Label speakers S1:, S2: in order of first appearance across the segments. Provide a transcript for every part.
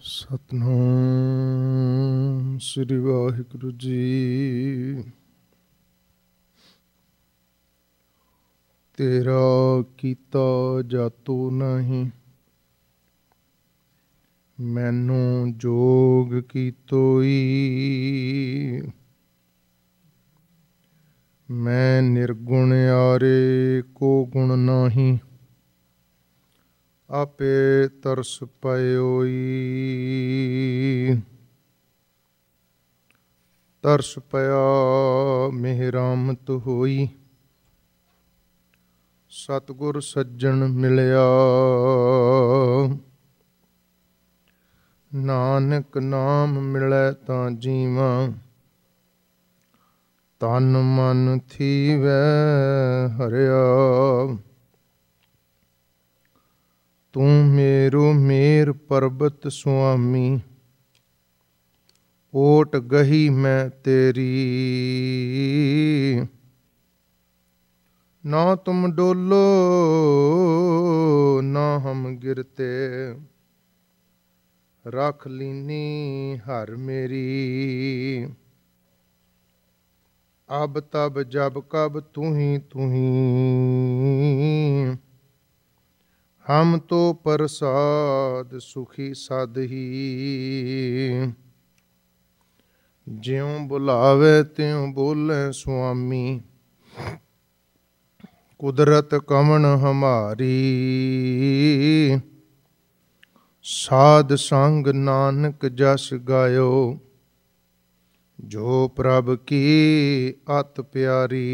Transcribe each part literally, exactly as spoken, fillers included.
S1: ਸਤਨਾਮ ਸ੍ਰੀ ਵਾਹਿਗੁਰੂ ਜੀ। ਤੇਰਾ ਕੀਤਾ ਜਾਤੋ ਨਹੀਂ, ਮੈਨੂੰ ਜੋਗ ਕੀਤੋਈ। ਮੈਂ ਨਿਰਗੁਣ ਆਰੇ ਕੋ ਗੁਣ ਨਾਹੀਂ, ਆਪੇ ਤਰਸ ਪਇਓਈ। ਤਰਸ ਪਿਆ ਮਿਹਰਾਮਤ ਹੋਈ, ਸਤਿਗੁਰ ਸੱਜਣ ਮਿਲਿਆ। ਨਾਨਕ ਨਾਮ ਮਿਲੈ ਤਾਂ ਜੀਵਾਂ, ਤਨ ਮਨ ਥੀਵੈ ਹਰਿਆ। ਤੂੰ ਮੇਰੋ ਮੇਰ ਪਰਬਤ ਸੁਆਮੀ, ਓਟ ਗਹੀ ਮੈਂ ਤੇਰੀ। ਨਾ ਤੁਮ ਡੋਲੋ ਨਾ ਹਮ ਗਿਰਤੇ, ਰੱਖ ਲੀਨੀ ਹਰ ਮੇਰੀ। ਅਬ ਤਬ ਜਬ ਕਬ ਤੂੰ ਹੀ ਤੂੰ ਹੀ, ਹਮ ਤੋ ਪ੍ਰਸਾਦ ਸੁਖੀ ਸਦ ਹੀ। ਜਿਉ ਬੁਲਾਵੇ ਤਿਉ ਬੋਲੇ ਸੁਆਮੀ, ਕੁਦਰਤ ਕਵਣ ਹਮਾਰੀ। ਸਾਧ ਸੰਗ ਨਾਨਕ ਜਸ ਗਾਇਓ, ਜੋ ਪ੍ਰਭ ਕੀ ਅਤ ਪਿਆਰੀ।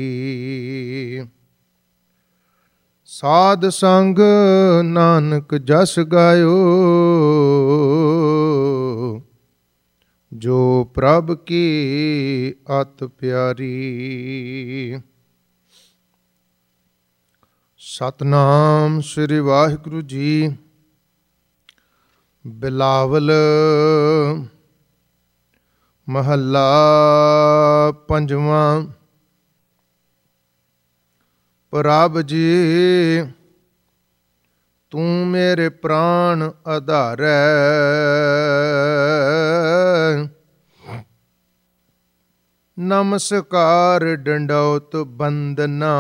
S1: ਸਾਧ ਸੰਗ ਨਾਨਕ ਜਸ ਗਾਇਓ, ਜੋ ਪ੍ਰਭ ਕੀ ਅਤ ਪਿਆਰੀ। ਸਤਨਾਮ ਸ੍ਰੀ ਵਾਹਿਗੁਰੂ ਜੀ। ਬਿਲਾਵਲ ਮਹੱਲਾ ਪੰਜਵਾਂ। ਪ੍ਰਭ ਜੀ ਤੂੰ ਮੇਰੇ ਪ੍ਰਾਣ ਆਧਾਰੈ, ਨਮਸਕਾਰ ਡੰਡੌਤ ਬੰਦਨਾ।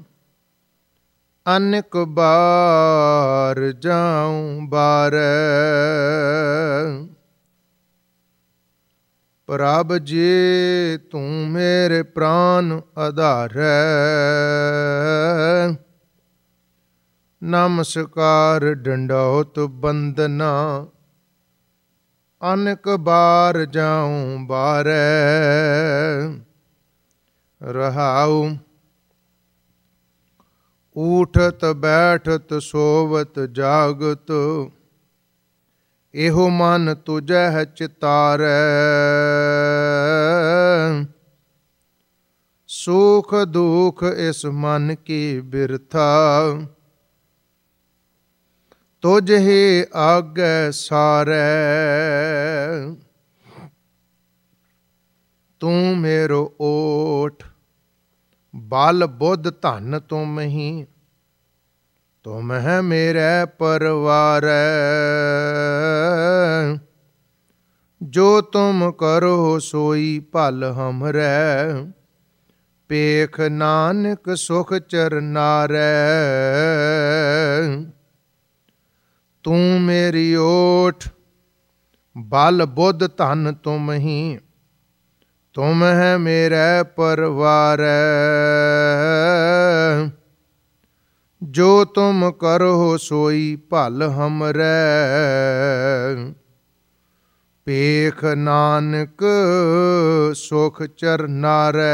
S1: ਅਨੇਕ ਬਾਰ ਜਾਉ ਬਾਰੈ, ਪ੍ਰਭ ਜੀ ਤੂੰ ਮੇਰੇ ਪ੍ਰਾਨ ਆਧਾਰੈ। ਨਮਸਕਾਰ ਡੰਡੌਤ ਬੰਦਨਾ, ਅਨੇਕ ਬਾਰ ਜਾਉ ਬਾਰੈ। ਰਹਾਉ ਊਠਤ ਬੈਠਤ ਸੋਵਤ ਜਾਗਤ, ਇਹੋ ਮਨ ਤੁਝੈ ਚਿਤਾਰੈ। ਸੁਖ ਦੁਖ ਇਸ ਮਨ ਕੀ ਬਿਰਥਾ, ਤੁਝ ਹੀ ਆਗੈ ਸਾਰੈ। ਤੂੰ ਮੇਰੋ ਓਟ ਬਲ ਬੁੱਧ ਧਨ ਤੁਮ ਹੀ, ਤੁਮ ਹੈ ਮੇਰੇ ਪਰਵਾਰੈ। ਜੋ ਤੁਮ ਕਰੋ ਸੋਈ ਭਲ ਹਮਰੈ, ਪੇਖ ਨਾਨਕ ਸੁਖ ਚਰਨਾਰੈ। ਤੂੰ ਮੇਰੀ ਓਟ ਬਲ ਬੁੱਧ ਧਨ ਤੁਮ ਹੀ, ਤੁਮ ਹੈ ਮੇਰੇ ਪਰਵਾਰੈ। ਜੋ ਤੁਮ ਕਰੋ ਸੋਈ ਭਲ ਹਮਰੈ, ਪੇਖ ਨਾਨਕ ਸੁਖ ਚਰਨਾਰੈ।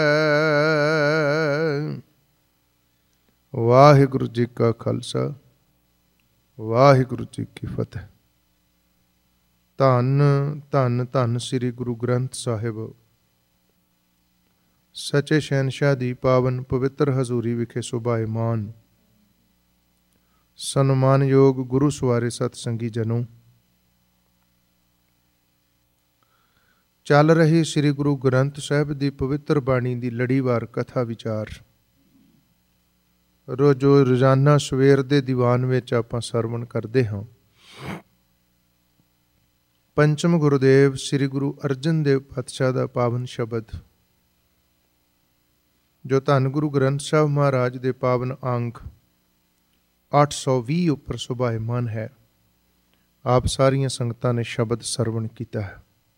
S1: ਵਾਹਿਗੁਰੂ ਜੀ ਕਾ ਖਾਲਸਾ, ਵਾਹਿਗੁਰੂ ਜੀ ਕੀ ਫਤਿਹ। ਧੰਨ ਧੰਨ ਧੰਨ ਸ੍ਰੀ ਗੁਰੂ ਗ੍ਰੰਥ ਸਾਹਿਬ ਸੱਚੇ ਸ਼ਹਿਨਸ਼ਾਹ ਦੀ ਪਾਵਨ ਪਵਿੱਤਰ ਹਜ਼ੂਰੀ ਵਿਖੇ ਸੁਭਾਇਮਾਨ ਸਨਮਾਨਯੋਗ ਗੁਰੂ ਸਵਾਰੇ ਸਤ ਸੰਗੀ ਜਨੋ, ਚੱਲ ਰਹੀ ਸ੍ਰੀ ਗੁਰੂ ਗ੍ਰੰਥ ਸਾਹਿਬ ਦੀ ਪਵਿੱਤਰ ਬਾਣੀ ਦੀ ਲੜੀਵਾਰ ਕਥਾ ਵਿਚਾਰ ਰੋਜ਼ੋ ਰੋਜ਼ਾਨਾ ਸਵੇਰ ਦੇ ਦੀਵਾਨ ਵਿੱਚ ਆਪਾਂ ਸਰਵਣ ਕਰਦੇ ਹਾਂ। ਪੰਚਮ ਗੁਰੂਦੇਵ ਸ੍ਰੀ ਗੁਰੂ ਅਰਜਨ ਦੇਵ ਪਾਤਸ਼ਾਹ ਦਾ ਪਾਵਨ ਸ਼ਬਦ, ਜੋ ਧੰਨ ਗੁਰੂ ਗ੍ਰੰਥ ਸਾਹਿਬ ਮਹਾਰਾਜ ਦੇ ਪਾਵਨ ਅੰਗ ਅੱਠ ਸੌ ਵੀਹ ਉੱਪਰ ਸੁਭਾਇਮਾਨ ਹੈ। ਆਪ ਸਾਰੀਆਂ ਸੰਗਤਾਂ ਨੇ ਸ਼ਬਦ ਸਰਵਣ ਕੀਤਾ ਹੈ।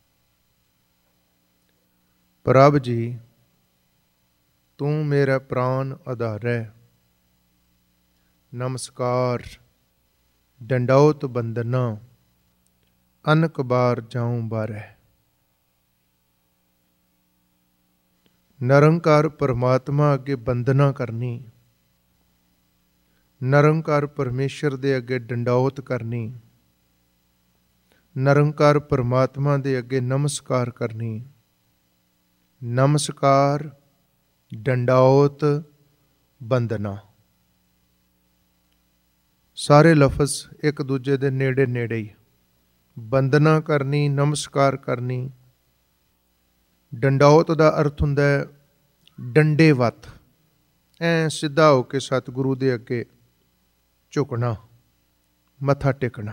S1: ਪ੍ਰਭ ਜੀ, ਤੂੰ ਮੇਰਾ ਪ੍ਰਾਨ ਆਧਾਰੈ, ਨਮਸਕਾਰ ਡੰਡੌਤ ਬੰਦਨਾ, ਅਨਕ ਬਾਰ ਜਾਉ ਬਾਰੈ। ਨਿਰੰਕਾਰ ਪਰਮਾਤਮਾ ਅੱਗੇ ਬੰਦਨਾ ਕਰਨੀ, ਨਿਰੰਕਾਰ ਪਰਮੇਸ਼ਰ ਦੇ ਅੱਗੇ ਡੰਡੌਤ ਕਰਨੀ, ਨਿਰੰਕਾਰ ਪਰਮਾਤਮਾ ਦੇ ਅੱਗੇ ਨਮਸਕਾਰ ਕਰਨੀ। ਨਮਸਕਾਰ, ਡੰਡੌਤ, ਬੰਦਨਾ, ਸਾਰੇ ਲਫ਼ਜ਼ ਇੱਕ ਦੂਜੇ ਦੇ ਨੇੜੇ ਨੇੜੇ ਹੀ। ਬੰਦਨਾ ਕਰਨੀ, ਨਮਸਕਾਰ ਕਰਨੀ। ਡੰਡੌਤ ਦਾ ਅਰਥ ਹੁੰਦਾ ਹੈ ਡੰਡੇ ਵੱਤ, ਐ ਸਿੱਧਾ ਹੋ ਕੇ ਸਤਿਗੁਰੂ ਦੇ ਅੱਗੇ ਝੁਕਣਾ, ਮੱਥਾ ਟੇਕਣਾ।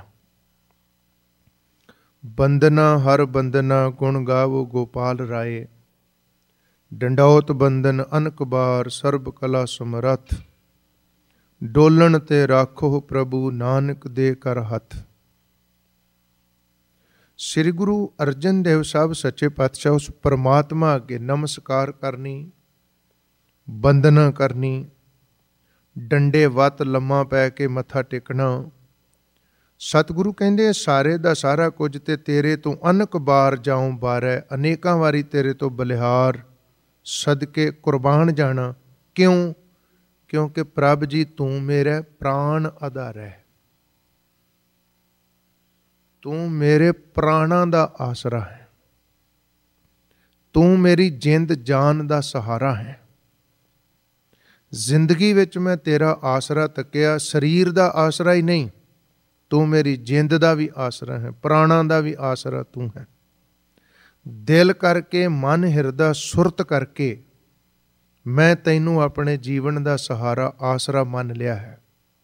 S1: ਬੰਦਨਾ ਹਰ ਬੰਦਨਾ, ਗੁਣ ਗਾਵੋ ਗੋਪਾਲ ਰਾਏ। ਡੰਡੌਤ ਬੰਦਨ ਅਨਕ ਬਾਰ, ਸਰਬ ਕਲਾ ਸਮਰੱਥ। ਡੋਲਣ ਤੇ ਰਾਖੋ ਪ੍ਰਭੂ, ਨਾਨਕ ਦੇ ਕਰ ਹੱਥ। ਸ੍ਰੀ ਗੁਰੂ ਅਰਜਨ ਦੇਵ ਸਾਹਿਬ ਸੱਚੇ ਪਾਤਸ਼ਾਹ ਉਸ ਪਰਮਾਤਮਾ ਅੱਗੇ ਨਮਸਕਾਰ ਕਰਨੀ, ਬੰਦਨਾ ਕਰਨੀ, ਡੰਡੇ ਵੱਤ ਲੰਮਾ ਪੈ ਕੇ ਮੱਥਾ ਟੇਕਣਾ। ਸਤਿਗੁਰੂ ਕਹਿੰਦੇ ਸਾਰੇ ਦਾ ਸਾਰਾ ਕੁਝ ਤੇ ਤੇਰੇ ਤੋਂ ਅਨਕ ਬਾਰ ਜਾਉ ਬਾਰੈ, ਅਨੇਕਾਂ ਵਾਰੀ ਤੇਰੇ ਤੋਂ ਬਲਿਹਾਰ ਸਦਕੇ ਕੁਰਬਾਨ ਜਾਣਾ। ਕਿਉਂ? ਕਿਉਂਕਿ ਪ੍ਰਭ ਜੀ ਤੂੰ ਮੇਰਾ ਪ੍ਰਾਣ ਆਧਾਰ ਹੈ, ਤੂੰ ਮੇਰੇ ਪ੍ਰਾਣਾਂ ਦਾ ਆਸਰਾ ਹੈ, ਤੂੰ ਮੇਰੀ ਜਿੰਦ ਜਾਨ ਦਾ ਸਹਾਰਾ ਹੈ। ਜ਼ਿੰਦਗੀ ਵਿੱਚ ਮੈਂ ਤੇਰਾ ਆਸਰਾ ਤੱਕਿਆ, ਸਰੀਰ ਦਾ ਆਸਰਾ ਹੀ ਨਹੀਂ, ਤੂੰ ਮੇਰੀ ਜਿੰਦ ਦਾ ਵੀ ਆਸਰਾ ਹੈ, ਪ੍ਰਾਣਾਂ ਦਾ ਵੀ ਆਸਰਾ ਤੂੰ ਹੈ। ਦਿਲ ਕਰਕੇ, ਮਨ ਹਿਰਦਾ ਸੁਰਤ ਕਰਕੇ ਮੈਂ ਤੈਨੂੰ ਆਪਣੇ ਜੀਵਨ ਦਾ ਸਹਾਰਾ, ਆਸਰਾ ਮੰਨ ਲਿਆ ਹੈ।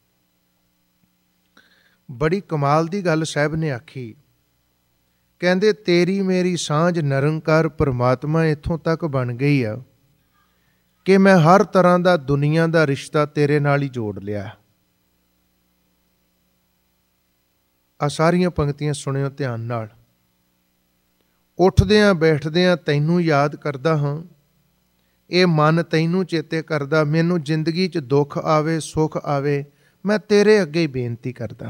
S1: ਬੜੀ ਕਮਾਲ ਦੀ ਗੱਲ ਸਾਹਿਬ ਨੇ ਆਖੀ। ਕਹਿੰਦੇ ਤੇਰੀ ਮੇਰੀ ਸਾਂਝ ਨਿਰੰਕਾਰ ਪਰਮਾਤਮਾ ਇੱਥੋਂ ਤੱਕ ਬਣ ਗਈ ਆ ਕਿ ਮੈਂ ਹਰ ਤਰ੍ਹਾਂ ਦਾ ਦੁਨੀਆ ਦਾ ਰਿਸ਼ਤਾ ਤੇਰੇ ਨਾਲ ਹੀ ਜੋੜ ਲਿਆ। ਆ ਸਾਰੀਆਂ ਪੰਕਤੀਆਂ ਸੁਣਿਓ ਧਿਆਨ ਨਾਲ। ਉੱਠਦਿਆਂ ਬੈਠਦਿਆਂ ਤੈਨੂੰ ਯਾਦ ਕਰਦਾ ਹਾਂ, ਇਹ ਮਨ ਤੈਨੂੰ ਚੇਤੇ ਕਰਦਾ। ਮੈਨੂੰ ਜ਼ਿੰਦਗੀ 'ਚ ਦੁੱਖ ਆਵੇ, ਸੁੱਖ ਆਵੇ, ਮੈਂ ਤੇਰੇ ਅੱਗੇ ਹੀ ਬੇਨਤੀ ਕਰਦਾ।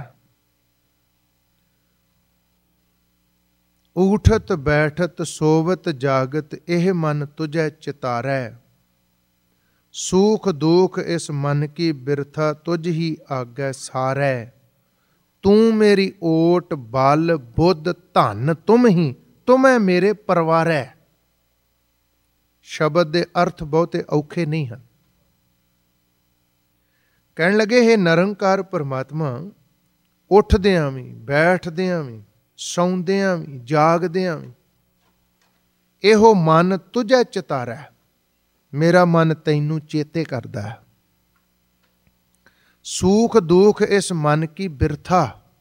S1: ਊਠਤ ਬੈਠਤ ਸੋਵਤ ਜਾਗਤ, ਇਹ ਮਨ ਤੁਝੈ ਚਿਤਾਰੈ। ਸੂਖ ਦੁਖ ਇਸ ਮਨ ਕੀ ਬਿਰਥਾ, ਤੁਝ ਹੀ ਆਗੈ ਸਾਰੈ। ਤੂੰ ਮੇਰੀ ਓਟ ਬਲ ਬੁੱਧ ਧਨ, ਤੁਮ ਹੀ ਤੁਮੈ ਮੇਰੇ ਪਰਵਾਰੈ। ਸ਼ਬਦ ਦੇ ਅਰਥ ਬਹੁਤੇ ਔਖੇ ਨਹੀਂ ਹਨ। ਕਹਿਣ ਲੱਗੇ ਇਹ ਨਿਰੰਕਾਰ ਪਰਮਾਤਮਾ, ਉੱਠਦਿਆਂ ਵੀ, ਬੈਠਦਿਆਂ ਵੀ, ਸੌਂਦਿਆਂ ਵੀ, ਜਾਗਦਿਆਂ ਵੀ ਇਹੋ ਮਨ ਤੁਝੈ ਚਿਤਾਰੈ। ਮੇਰਾ ਮਨ ਤੈਨੂੰ ਚੇਤੇ ਕਰਦਾ ਹੈ। ਸੂਖ ਦੁਖ ਇਸ ਮਨ ਕੀ ਬਿਰਥਾ,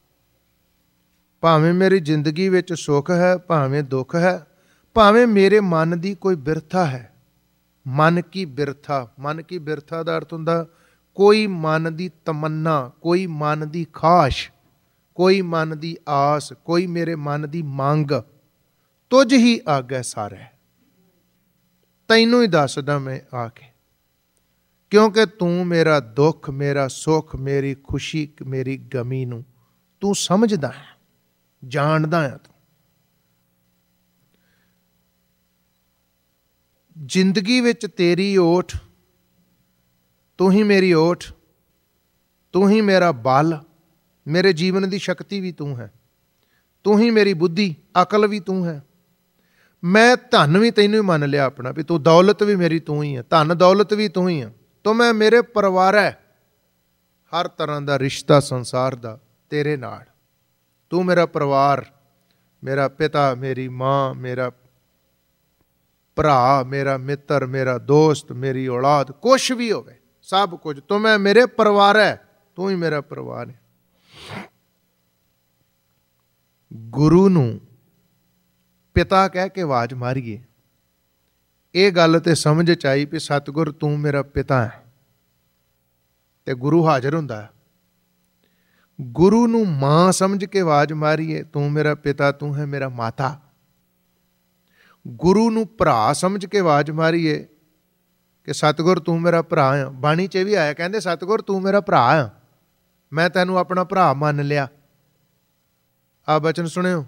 S1: ਭਾਵੇਂ ਮੇਰੀ ਜ਼ਿੰਦਗੀ ਵਿੱਚ ਸੁੱਖ ਹੈ, ਭਾਵੇਂ ਦੁੱਖ ਹੈ, ਭਾਵੇਂ ਮੇਰੇ ਮਨ ਦੀ ਕੋਈ ਬਿਰਥਾ ਹੈ। ਮਨ ਕੀ ਬਿਰਥਾ, ਮਨ ਕੀ ਬਿਰਥਾ ਦਾ ਅਰਥ ਹੁੰਦਾ ਕੋਈ ਮਨ ਦੀ ਤਮੰਨਾ, ਕੋਈ ਮਨ ਦੀ ਖਾਸ਼, ਕੋਈ ਮਨ ਦੀ ਆਸ, ਕੋਈ ਮੇਰੇ ਮਨ ਦੀ ਮੰਗ, ਤੁਝ ਹੀ ਆਗੈ ਸਾਰੈ। ਤੈਨੂੰ ਹੀ ਦੱਸਦਾ ਮੈਂ ਆ ਕੇ, ਕਿਉਂਕਿ ਤੂੰ ਮੇਰਾ ਦੁੱਖ, ਮੇਰਾ ਸੁੱਖ, ਮੇਰੀ ਖੁਸ਼ੀ, ਮੇਰੀ ਗਮੀ ਨੂੰ ਤੂੰ ਸਮਝਦਾ ਹੈ, ਜਾਣਦਾ ਹੈ। ਤੂੰ ਜ਼ਿੰਦਗੀ ਵਿੱਚ ਤੇਰੀ ਓਟ, ਤੂੰ ਹੀ ਮੇਰੀ ਓਟ, ਤੂੰ ਹੀ ਮੇਰਾ ਬਲ, ਮੇਰੇ ਜੀਵਨ ਦੀ ਸ਼ਕਤੀ ਵੀ ਤੂੰ ਹੈ, ਤੂੰ ਹੀ ਮੇਰੀ ਬੁੱਧੀ, ਅਕਲ ਵੀ ਤੂੰ ਹੈ। ਮੈਂ ਧਨ ਵੀ ਤੈਨੂੰ ਹੀ ਮੰਨ ਲਿਆ ਆਪਣਾ, ਵੀ ਤੂੰ ਦੌਲਤ ਵੀ ਮੇਰੀ ਤੂੰ ਹੀ ਹੈ, ਧਨ ਦੌਲਤ ਵੀ ਤੂੰ ਹੀ ਹੈ। ਤੂੰ ਮੈਂ ਮੇਰੇ ਪਰਿਵਾਰ ਹੈ, ਹਰ ਤਰ੍ਹਾਂ ਦਾ ਰਿਸ਼ਤਾ ਸੰਸਾਰ ਦਾ ਤੇਰੇ ਨਾਲ। ਤੂੰ ਮੇਰਾ ਪਰਿਵਾਰ, ਮੇਰਾ ਪਿਤਾ, ਮੇਰੀ ਮਾਂ, ਮੇਰਾ ਭਰਾ, ਮੇਰਾ ਮਿੱਤਰ, ਮੇਰਾ ਦੋਸਤ, ਮੇਰੀ ਔਲਾਦ, ਕੁਛ ਵੀ ਹੋਵੇ, ਸਭ ਕੁਝ ਤੂੰ ਮੈਂ ਮੇਰੇ ਪਰਿਵਾਰ ਹੈ, ਤੂੰ ਹੀ ਮੇਰਾ ਪਰਿਵਾਰ ਹੈ। ਗੁਰੂ ਨੂੰ ਪਿਤਾ ਕਹਿ ਕੇ ਆਵਾਜ਼ ਮਾਰੀਏ। ਇਹ ਗੱਲ ਤੇ ਸਮਝ 'ਚ ਆਈ ਵੀ ਸਤਿਗੁਰ ਤੂੰ ਮੇਰਾ ਪਿਤਾ ਹੈ, ਤੇ ਗੁਰੂ ਹਾਜ਼ਰ ਹੁੰਦਾ ਹੈ। ਗੁਰੂ ਨੂੰ ਮਾਂ ਸਮਝ ਕੇ ਆਵਾਜ਼ ਮਾਰੀਏ, ਤੂੰ ਮੇਰਾ ਪਿਤਾ, ਤੂੰ ਹੈ ਮੇਰਾ ਮਾਤਾ। ਗੁਰੂ ਨੂੰ ਭਰਾ ਸਮਝ ਕੇ ਆਵਾਜ਼ ਮਾਰੀਏ ਕਿ ਸਤਿਗੁਰ ਤੂੰ ਮੇਰਾ ਭਰਾ ਆ। ਬਾਣੀ 'ਚ ਵੀ ਆਇਆ, ਕਹਿੰਦੇ ਸਤਿਗੁਰ ਤੂੰ ਮੇਰਾ ਭਰਾ ਆ, ਮੈਂ ਤੈਨੂੰ ਆਪਣਾ ਭਰਾ ਮੰਨ ਲਿਆ। ਆ ਬਚਨ ਸੁਣਿਓ,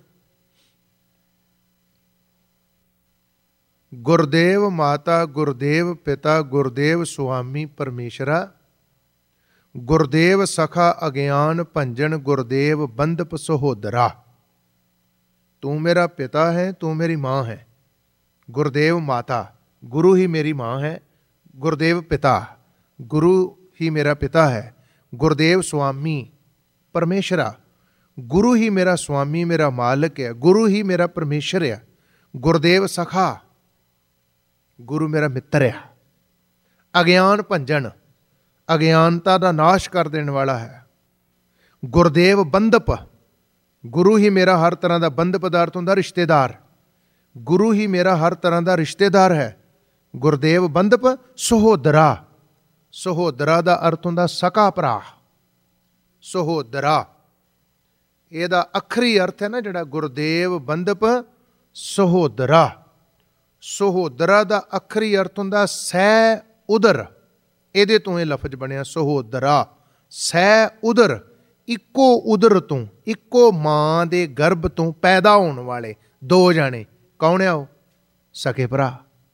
S1: ਗੁਰਦੇਵ ਮਾਤਾ, ਗੁਰਦੇਵ ਪਿਤਾ, ਗੁਰਦੇਵ ਸੁਆਮੀ ਪਰਮੇਸ਼ਰਾ, ਗੁਰਦੇਵ ਸਖਾ ਅਗਿਆਨ ਭੰਜਨ, ਗੁਰਦੇਵ ਬੰਧਪ ਸਹੋਦਰਾ। ਤੂੰ ਮੇਰਾ ਪਿਤਾ ਹੈ, ਤੂੰ ਮੇਰੀ ਮਾਂ ਹੈ। ਗੁਰਦੇਵ ਮਾਤਾ, ਗੁਰੂ ਹੀ ਮੇਰੀ ਮਾਂ ਹੈ। ਗੁਰਦੇਵ ਪਿਤਾ, ਗੁਰੂ ਹੀ ਮੇਰਾ ਪਿਤਾ ਹੈ। ਗੁਰਦੇਵ ਸੁਆਮੀ ਪਰਮੇਸ਼ਰਾ, ਗੁਰੂ ਹੀ ਮੇਰਾ ਸੁਆਮੀ, ਮੇਰਾ ਮਾਲਕ ਹੈ। ਗੁਰੂ ਹੀ ਮੇਰਾ ਪਰਮੇਸ਼ਰ ਹੈ। ਗੁਰਦੇਵ ਸਖਾ, ਗੁਰੂ ਮੇਰਾ ਮਿੱਤਰ ਆ। ਅਗਿਆਨ ਭੰਜਨ, ਅਗਿਆਨਤਾ ਦਾ ਨਾਸ਼ ਕਰ ਦੇਣ ਵਾਲਾ ਹੈ। ਗੁਰਦੇਵ ਬੰਧਪ, ਗੁਰੂ ਹੀ ਮੇਰਾ ਹਰ ਤਰ੍ਹਾਂ ਦਾ ਬੰਧ ਪਦਾਰਥ ਹੁੰਦਾ ਰਿਸ਼ਤੇਦਾਰ। ਗੁਰੂ ਹੀ ਮੇਰਾ ਹਰ ਤਰ੍ਹਾਂ ਦਾ ਰਿਸ਼ਤੇਦਾਰ ਹੈ। ਗੁਰਦੇਵ ਬੰਧਪ ਸਹੋਦਰਾ, ਸਹੋਦਰਾ ਦਾ ਅਰਥ ਹੁੰਦਾ ਸਕਾ ਭਰਾ। ਸਹੋਦਰਾ ਇਹਦਾ ਅੱਖਰੀ ਅਰਥ ਹੈ ਨਾ ਜਿਹੜਾ, ਗੁਰਦੇਵ ਬੰਧਪ ਸਹੋਦਰਾ। ਸਹੋਦਰਾ ਦਾ ਅੱਖਰੀ ਅਰਥ ਹੁੰਦਾ ਸਹਿ ਉਦਰ। ਇਹਦੇ ਤੋਂ ਇਹ ਲਫ਼ਜ਼ ਬਣਿਆ ਸਹੋਦਰਾ, ਸਹਿ ਉਦਰ। ਇੱਕੋ ਉਦਰ ਤੋਂ, ਇੱਕੋ ਮਾਂ ਦੇ ਗਰਭ ਤੋਂ ਪੈਦਾ ਹੋਣ ਵਾਲੇ ਦੋ ਜਾਣੇ। ਕੌਣ ਆ ਉਹ? ਸਕੇ ਭਰਾ।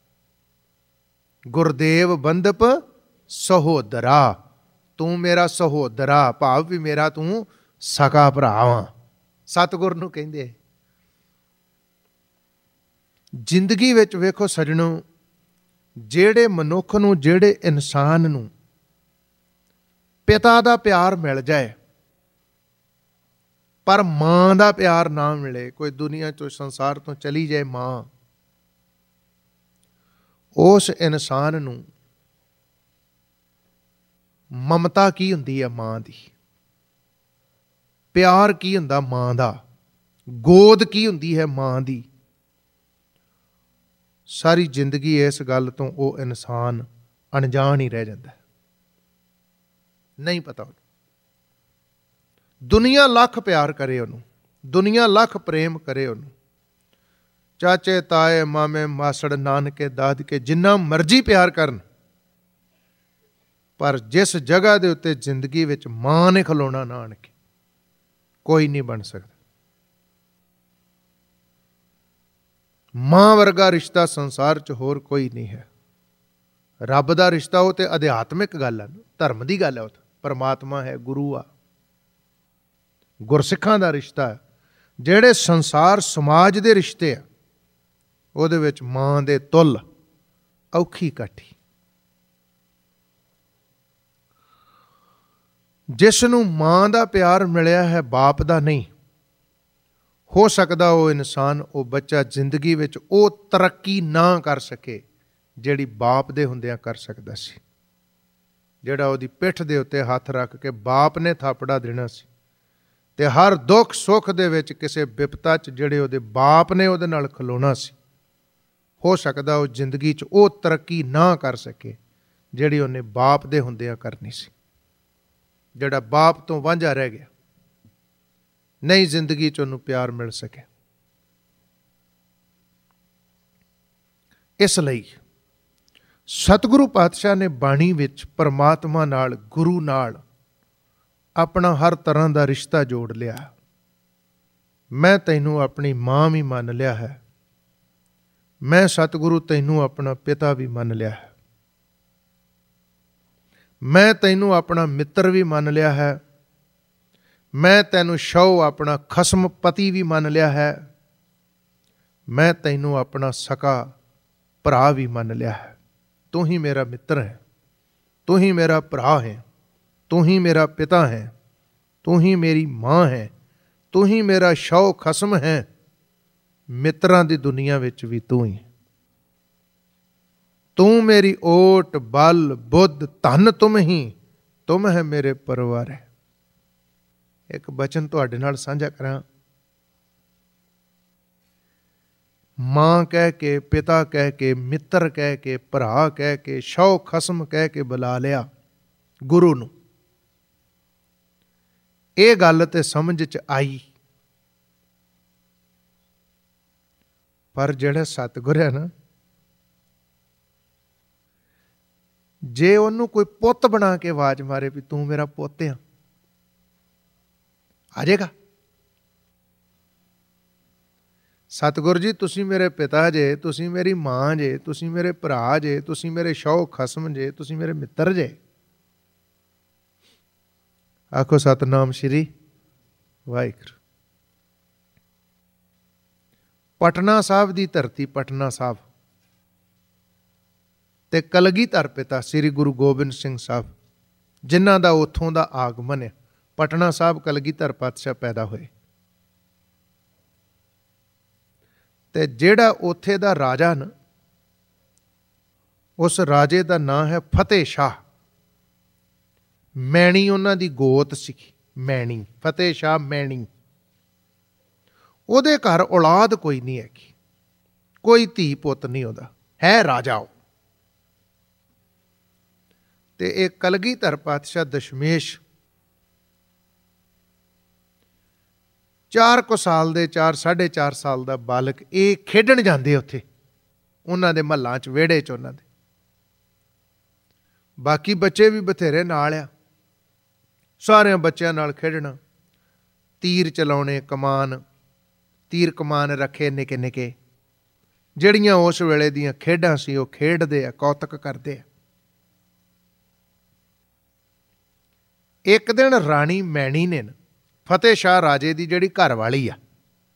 S1: ਗੁਰਦੇਵ ਬੰਧਪ ਸਹੋਦਰਾ, ਤੂੰ ਮੇਰਾ ਸਹੋਦਰਾ, ਭਾਵ ਵੀ ਮੇਰਾ ਤੂੰ ਸਕਾ ਭਰਾ ਵਾਂ। ਸਤਿਗੁਰ ਨੂੰ ਕਹਿੰਦੇ। ਜ਼ਿੰਦਗੀ ਵਿੱਚ ਵੇਖੋ ਸੱਜਣੋ, ਜਿਹੜੇ ਮਨੁੱਖ ਨੂੰ, ਜਿਹੜੇ ਇਨਸਾਨ ਨੂੰ ਪਿਤਾ ਦਾ ਪਿਆਰ ਮਿਲ ਜਾਏ ਪਰ ਮਾਂ ਦਾ ਪਿਆਰ ਨਾ ਮਿਲੇ, ਕੋਈ ਦੁਨੀਆ ਚੋਂ ਸੰਸਾਰ ਤੋਂ ਚਲੀ ਜਾਏ ਮਾਂ, ਉਸ ਇਨਸਾਨ ਨੂੰ ਮਮਤਾ ਕੀ ਹੁੰਦੀ ਹੈ ਮਾਂ ਦੀ, ਪਿਆਰ ਕੀ ਹੁੰਦਾ ਮਾਂ ਦਾ, ਗੋਦ ਕੀ ਹੁੰਦੀ ਹੈ ਮਾਂ ਦੀ। ਸਾਰੀ ਜ਼ਿੰਦਗੀ ਇਸ ਗੱਲ ਤੋਂ ਉਹ ਇਨਸਾਨ ਅਣਜਾਣ ਹੀ ਰਹਿ ਜਾਂਦਾ, ਨਹੀਂ ਪਤਾ ਉਹਨੂੰ। ਦੁਨੀਆ ਲੱਖ ਪਿਆਰ ਕਰੇ ਉਹਨੂੰ, ਦੁਨੀਆ ਲੱਖ ਪ੍ਰੇਮ ਕਰੇ ਉਹਨੂੰ, ਚਾਚੇ ਤਾਏ ਮਾਮੇ ਮਾਸੜ ਨਾਨਕੇ ਦਾਦਕੇ ਜਿੰਨਾ ਮਰਜ਼ੀ ਪਿਆਰ ਕਰਨ, ਪਰ ਜਿਸ ਜਗ੍ਹਾ ਦੇ ਉੱਤੇ ਜ਼ਿੰਦਗੀ ਵਿੱਚ ਮਾਂ ਨੇ ਖਲੋਣਾ ਨਾ ਆਣ ਕੇ, ਕੋਈ ਨਹੀਂ ਬਣ ਸਕਦਾ। ਮਾਂ ਵਰਗਾ ਰਿਸ਼ਤਾ ਸੰਸਾਰ 'ਚ ਹੋਰ ਕੋਈ ਨਹੀਂ ਹੈ। ਰੱਬ ਦਾ ਰਿਸ਼ਤਾ ਉਹ ਤੇ ਅਧਿਆਤਮਿਕ ਗੱਲ ਹੈ, ਧਰਮ ਦੀ ਗੱਲ ਹੈ, ਉਹ ਤਾਂ ਪਰਮਾਤਮਾ ਹੈ, ਗੁਰੂ ਆ, ਗੁਰਸਿੱਖਾਂ ਦਾ ਰਿਸ਼ਤਾ ਹੈ। ਜਿਹੜੇ ਸੰਸਾਰ ਸਮਾਜ ਦੇ ਰਿਸ਼ਤੇ ਆ ਉਹਦੇ ਵਿੱਚ ਮਾਂ ਦੇ ਤੁੱਲ ਔਖੀ ਕਾਠੀ। ਜਿਸ ਨੂੰ ਮਾਂ ਦਾ ਪਿਆਰ ਮਿਲਿਆ ਹੈ, ਬਾਪ ਦਾ ਨਹੀਂ, ਹੋ ਸਕਦਾ ਉਹ ਇਨਸਾਨ, ਉਹ ਬੱਚਾ ਜ਼ਿੰਦਗੀ ਵਿੱਚ ਉਹ ਤਰੱਕੀ ਨਾ ਕਰ ਸਕੇ ਜਿਹੜੀ ਬਾਪ ਦੇ ਹੁੰਦਿਆਂ ਕਰ ਸਕਦਾ ਸੀ। ਜਿਹੜਾ ਉਹਦੀ ਪਿੱਠ ਦੇ ਉੱਤੇ ਹੱਥ ਰੱਖ ਕੇ ਬਾਪ ਨੇ ਥਾਪੜਾ ਦੇਣਾ ਸੀ, ਤੇ ਹਰ ਦੁੱਖ ਸੁੱਖ ਦੇ ਵਿੱਚ ਕਿਸੇ ਵਿਪਤਾ 'ਚ ਜਿਹੜੇ ਉਹਦੇ ਬਾਪ ਨੇ ਉਹਦੇ ਨਾਲ ਖਲੋਣਾ ਸੀ, ਹੋ ਸਕਦਾ ਉਹ ਜ਼ਿੰਦਗੀ 'ਚ ਉਹ ਤਰੱਕੀ ਨਾ ਕਰ ਸਕੇ ਜਿਹੜੀ ਉਹਨੇ ਬਾਪ ਦੇ ਹੁੰਦਿਆਂ ਕਰਨੀ ਸੀ। ਜਿਹੜਾ ਬਾਪ ਤੋਂ ਵਾਂਝਾ ਰਹਿ ਗਿਆ, ਨਹੀਂ ਜ਼ਿੰਦਗੀ 'ਚ ਉਹਨੂੰ ਪਿਆਰ ਮਿਲ ਸਕੇ। ਇਸ ਲਈ ਸਤਿਗੁਰੂ ਪਾਤਸ਼ਾਹ ਨੇ ਬਾਣੀ ਵਿੱਚ ਪਰਮਾਤਮਾ ਨਾਲ, ਗੁਰੂ ਨਾਲ ਆਪਣਾ ਹਰ ਤਰ੍ਹਾਂ ਦਾ ਰਿਸ਼ਤਾ ਜੋੜ ਲਿਆ। ਮੈਂ ਤੈਨੂੰ ਆਪਣੀ ਮਾਂ ਵੀ ਮੰਨ ਲਿਆ ਹੈ, ਮੈਂ ਸਤਿਗੁਰੂ ਤੈਨੂੰ ਆਪਣਾ ਪਿਤਾ ਵੀ ਮੰਨ ਲਿਆ ਹੈ, ਮੈਂ ਤੈਨੂੰ ਆਪਣਾ ਮਿੱਤਰ ਵੀ ਮੰਨ ਲਿਆ ਹੈ, ਮੈਂ ਤੈਨੂੰ ਸ਼ੌ ਆਪਣਾ ਖਸਮ ਪਤੀ ਵੀ ਮੰਨ ਲਿਆ ਹੈ, ਮੈਂ ਤੈਨੂੰ ਆਪਣਾ ਸਕਾ ਭਰਾ ਵੀ ਮੰਨ ਲਿਆ ਹੈ। ਤੂੰ ਹੀ ਮੇਰਾ ਮਿੱਤਰ ਹੈ, ਤੂੰ ਹੀ ਮੇਰਾ ਭਰਾ ਹੈ, ਤੂੰ ਹੀ ਮੇਰਾ ਪਿਤਾ ਹੈ, ਤੂੰ ਹੀ ਮੇਰੀ ਮਾਂ ਹੈ, ਤੂੰ ਹੀ ਮੇਰਾ ਸ਼ੌ ਖਸਮ ਹੈ। ਮਿੱਤਰਾਂ ਦੀ ਦੁਨੀਆ ਵਿੱਚ ਵੀ ਤੂੰ ਹੀ। ਤੂੰ ਮੇਰੀ ਓਟ ਬਲ ਬੁੱਧ ਧਨ ਤੁਮ ਹੀ, ਤੁਮ ਹੈ ਮੇਰੇ ਪਰਿਵਾਰ ਹੈ। ਇੱਕ ਬਚਨ ਤੁਹਾਡੇ ਨਾਲ ਸਾਂਝਾ ਕਰਾਂ। ਮਾਂ ਕਹਿ ਕੇ, ਪਿਤਾ ਕਹਿ ਕੇ, ਮਿੱਤਰ ਕਹਿ ਕੇ, ਭਰਾ ਕਹਿ ਕੇ, ਸ਼ੌ ਖਸਮ ਕਹਿ ਕੇ ਬੁਲਾ ਲਿਆ ਗੁਰੂ ਨੂੰ। ਇਹ ਗੱਲ ਤੇ ਸਮਝ 'ਚ ਆਈ। ਪਰ ਜਿਹੜਾ ਸਤਿਗੁਰ ਹੈ ਨਾ, ਜੇ ਉਹਨੂੰ ਕੋਈ ਪੁੱਤ ਬਣਾ ਕੇ ਆਵਾਜ਼ ਮਾਰੇ ਵੀ ਤੂੰ ਮੇਰਾ ਪੁੱਤ ਆ, ਆ ਜਾਏਗਾ। ਸਤਿਗੁਰ ਜੀ ਤੁਸੀਂ ਮੇਰੇ ਪਿਤਾ ਜੇ, ਤੁਸੀਂ ਮੇਰੀ ਮਾਂ ਜੇ, ਤੁਸੀਂ ਮੇਰੇ ਭਰਾ ਜੇ, ਤੁਸੀਂ ਮੇਰੇ ਸ਼ੌ ਖਸਮ ਜੇ, ਤੁਸੀਂ ਮੇਰੇ ਮਿੱਤਰ ਜੇ। ਆਖੋ ਸਤਿਨਾਮ ਸ਼੍ਰੀ ਵਾਹਿਗੁਰੂ। ਪਟਨਾ ਸਾਹਿਬ ਦੀ ਧਰਤੀ, ਪਟਨਾ ਸਾਹਿਬ ਤੇ ਕਲਗੀਧਰ ਪਿਤਾ ਸ੍ਰੀ ਗੁਰੂ ਗੋਬਿੰਦ ਸਿੰਘ ਸਾਹਿਬ, ਜਿਨ੍ਹਾਂ ਦਾ ਉੱਥੋਂ ਦਾ ਆਗਮਨ ਹੈ। ਪਟਨਾ ਸਾਹਿਬ ਕਲਗੀਧਰ ਪਾਤਸ਼ਾਹ ਪੈਦਾ ਹੋਏ ਤੇ ਜਿਹੜਾ ਉੱਥੇ ਦਾ ਰਾਜਾ ਨਾ, ਉਸ ਰਾਜੇ ਦਾ ਨਾਂ ਹੈ ਫਤਿਹ ਸ਼ਾਹ। ਮੈਣੀ ਉਹਨਾਂ ਦੀ ਗੋਤ ਸੀ, ਮੈਣੀ, ਫਤਿਹ ਸ਼ਾਹ ਮੈਣੀ। ਉਹਦੇ ਘਰ ਔਲਾਦ ਕੋਈ ਨਹੀਂ ਹੈਗੀ, ਕੋਈ ਧੀ ਪੁੱਤ ਨਹੀਂ ਉਹਦਾ, ਹੈ ਰਾਜਾ ਉਹ। ਤੇ ਇਹ ਕਲਗੀਧਰ ਪਾਤਸ਼ਾਹ ਦਸ਼ਮੇਸ਼ ਚਾਰ ਕੁ ਸਾਲ ਦੇ, ਚਾਰ ਸਾਢੇ ਚਾਰ ਸਾਲ ਦਾ ਬਾਲਕ, ਇਹ ਖੇਡਣ ਜਾਂਦੇ ਉੱਥੇ ਉਹਨਾਂ ਦੇ ਮਹੱਲਾਂ 'ਚ, ਵਿਹੜੇ 'ਚ ਉਹਨਾਂ ਦੇ। ਬਾਕੀ ਬੱਚੇ ਵੀ ਬਥੇਰੇ ਨਾਲ ਆ, ਸਾਰਿਆਂ ਬੱਚਿਆਂ ਨਾਲ ਖੇਡਣਾ, ਤੀਰ ਚਲਾਉਣੇ, ਕਮਾਨ, ਤੀਰ ਕਮਾਨ ਰੱਖੇ ਨਿੱਕੇ ਨਿੱਕੇ, ਜਿਹੜੀਆਂ ਉਸ ਵੇਲੇ ਦੀਆਂ ਖੇਡਾਂ ਸੀ ਉਹ ਖੇਡਦੇ ਆ, ਕੌਤਕ ਕਰਦੇ ਆ। ਇੱਕ ਦਿਨ ਰਾਣੀ ਮੈਣੀ ਨੇ, ਫਤਿਹ ਸ਼ਾਹ ਰਾਜੇ ਦੀ ਜਿਹੜੀ ਘਰ ਵਾਲੀ ਆ,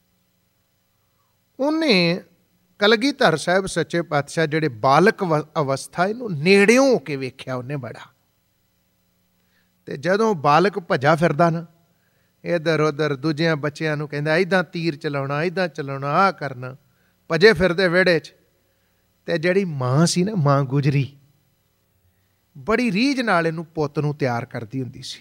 S1: ਉਹਨੇ ਕਲਗੀਧਰ ਸਾਹਿਬ ਸੱਚੇ ਪਾਤਸ਼ਾਹ ਜਿਹੜੇ ਬਾਲਕ ਅਵਸਥਾ, ਇਹਨੂੰ ਨੇੜਿਓਂ ਹੋ ਕੇ ਵੇਖਿਆ ਉਹਨੇ ਬੜਾ। ਤੇ ਜਦੋਂ ਬਾਲਕ ਭੱਜਾ ਫਿਰਦਾ ਨਾ ਇੱਧਰ ਉੱਧਰ, ਦੂਜਿਆਂ ਬੱਚਿਆਂ ਨੂੰ ਕਹਿੰਦਾ ਇੱਦਾਂ ਤੀਰ ਚਲਾਉਣਾ, ਇੱਦਾਂ ਚਲਾਉਣਾ, ਆਹ ਕਰਨਾ, ਭੱਜੇ ਫਿਰਦੇ ਵਿਹੜੇ 'ਚ। ਤੇ ਜਿਹੜੀ ਮਾਂ ਸੀ ਨਾ, ਮਾਂ ਗੁਜਰੀ, ਬੜੀ ਰੀਝ ਨਾਲ ਇਹਨੂੰ, ਪੁੱਤ ਨੂੰ ਤਿਆਰ ਕਰਦੀ ਹੁੰਦੀ ਸੀ।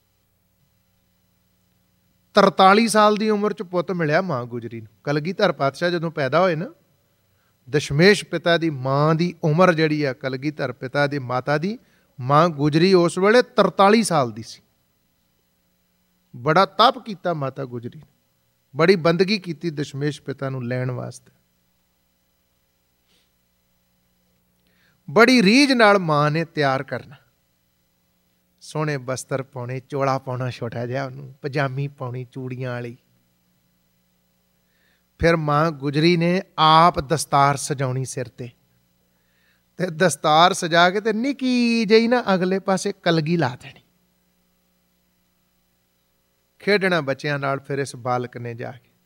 S1: ਤਰਤਾਲੀ ਸਾਲ ਦੀ ਉਮਰ 'ਚ ਪੁੱਤ ਮਿਲਿਆ ਮਾਂ ਗੁਜਰੀ ਨੂੰ। ਕਲਗੀਧਰ ਪਾਤਸ਼ਾਹ ਜਦੋਂ ਪੈਦਾ ਹੋਏ ਨਾ, ਦਸ਼ਮੇਸ਼ ਪਿਤਾ ਦੀ ਮਾਂ ਦੀ ਉਮਰ ਜਿਹੜੀ ਆ, ਕਲਗੀਧਰ ਪਿਤਾ ਦੀ ਮਾਤਾ ਦੀ, ਮਾਂ ਗੁਜਰੀ ਉਸ ਵੇਲੇ ਤਰਤਾਲੀ ਸਾਲ ਦੀ ਸੀ। ਬੜਾ ਤਪ ਕੀਤਾ ਮਾਤਾ ਗੁਜਰੀ ਨੇ, ਬੜੀ ਬੰਦਗੀ ਕੀਤੀ ਦਸ਼ਮੇਸ਼ ਪਿਤਾ ਨੂੰ ਲੈਣ ਵਾਸਤੇ। ਬੜੀ ਰੀਝ ਨਾਲ ਮਾਂ ਨੇ ਤਿਆਰ ਕਰਨਾ, ਸੋਹਣੇ ਬਸਤਰ ਪਾਉਣੇ, ਚੋਲਾ ਪਾਉਣਾ ਛੋਟਾ ਜਿਹਾ ਉਹਨੂੰ, ਪਜਾਮੀ ਪਾਉਣੀ ਚੂੜੀਆਂ ਵਾਲੀ। ਫਿਰ ਮਾਂ ਗੁਜਰੀ ਨੇ ਆਪ ਦਸਤਾਰ ਸਜਾਉਣੀ ਸਿਰ ਤੇ, ਤੇ ਦਸਤਾਰ ਸਜਾ ਕੇ ਤੇ ਨਿੱਕੀ ਜਿਹੀ ਨਾ ਅਗਲੇ ਪਾਸੇ ਕਲਗੀ ਲਾ ਦੇਣੀ। ਖੇਡਣਾ ਬੱਚਿਆਂ ਨਾਲ। ਫਿਰ ਇਸ ਬਾਲਕ ਨੇ ਜਾ ਕੇ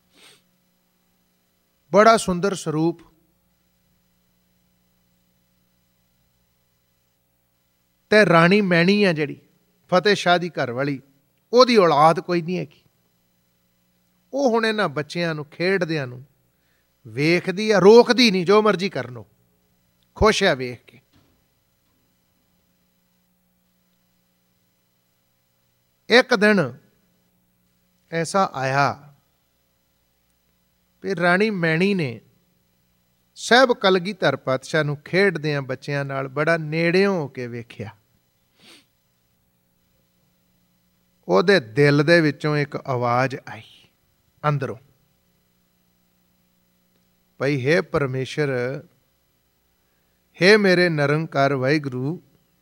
S1: ਬੜਾ ਸੁੰਦਰ ਸਰੂਪ, ਤੇ ਰਾਣੀ ਮੈਣੀ ਆ ਜਿਹੜੀ ਫਤਿਹ ਸ਼ਾਹ ਦੀ ਘਰ ਵਾਲੀ, ਉਹਦੀ ਔਲਾਦ ਕੋਈ ਨਹੀਂ ਹੈਗੀ। ਉਹ ਹੁਣ ਇਹਨਾਂ ਬੱਚਿਆਂ ਨੂੰ ਖੇਡਦਿਆਂ ਨੂੰ ਵੇਖਦੀ ਆ, ਰੋਕਦੀ ਨਹੀਂ, ਜੋ ਮਰਜ਼ੀ ਕਰਨ, ਉਹ ਖੁਸ਼ ਆ ਵੇਖ ਕੇ। ਇੱਕ ਦਿਨ ਐਸਾ ਆਇਆ ਵੀ ਰਾਣੀ ਮੈਣੀ ਨੇ ਸਾਹਿਬ ਕਲਗੀਧਰ ਪਾਤਸ਼ਾਹ ਨੂੰ ਖੇਡਦਿਆਂ ਬੱਚਿਆਂ ਨਾਲ ਬੜਾ ਨੇੜਿਓਂ ਹੋ ਕੇ ਵੇਖਿਆ। ਉਹਦੇ ਦਿਲ ਦੇ ਵਿੱਚੋਂ ਇੱਕ ਆਵਾਜ਼ ਆਈ ਅੰਦਰੋਂ, ਭਈ ਹੇ ਪਰਮੇਸ਼ਰ, ਹੇ ਮੇਰੇ ਨਿਰੰਕਾਰ ਵਾਹਿਗੁਰੂ,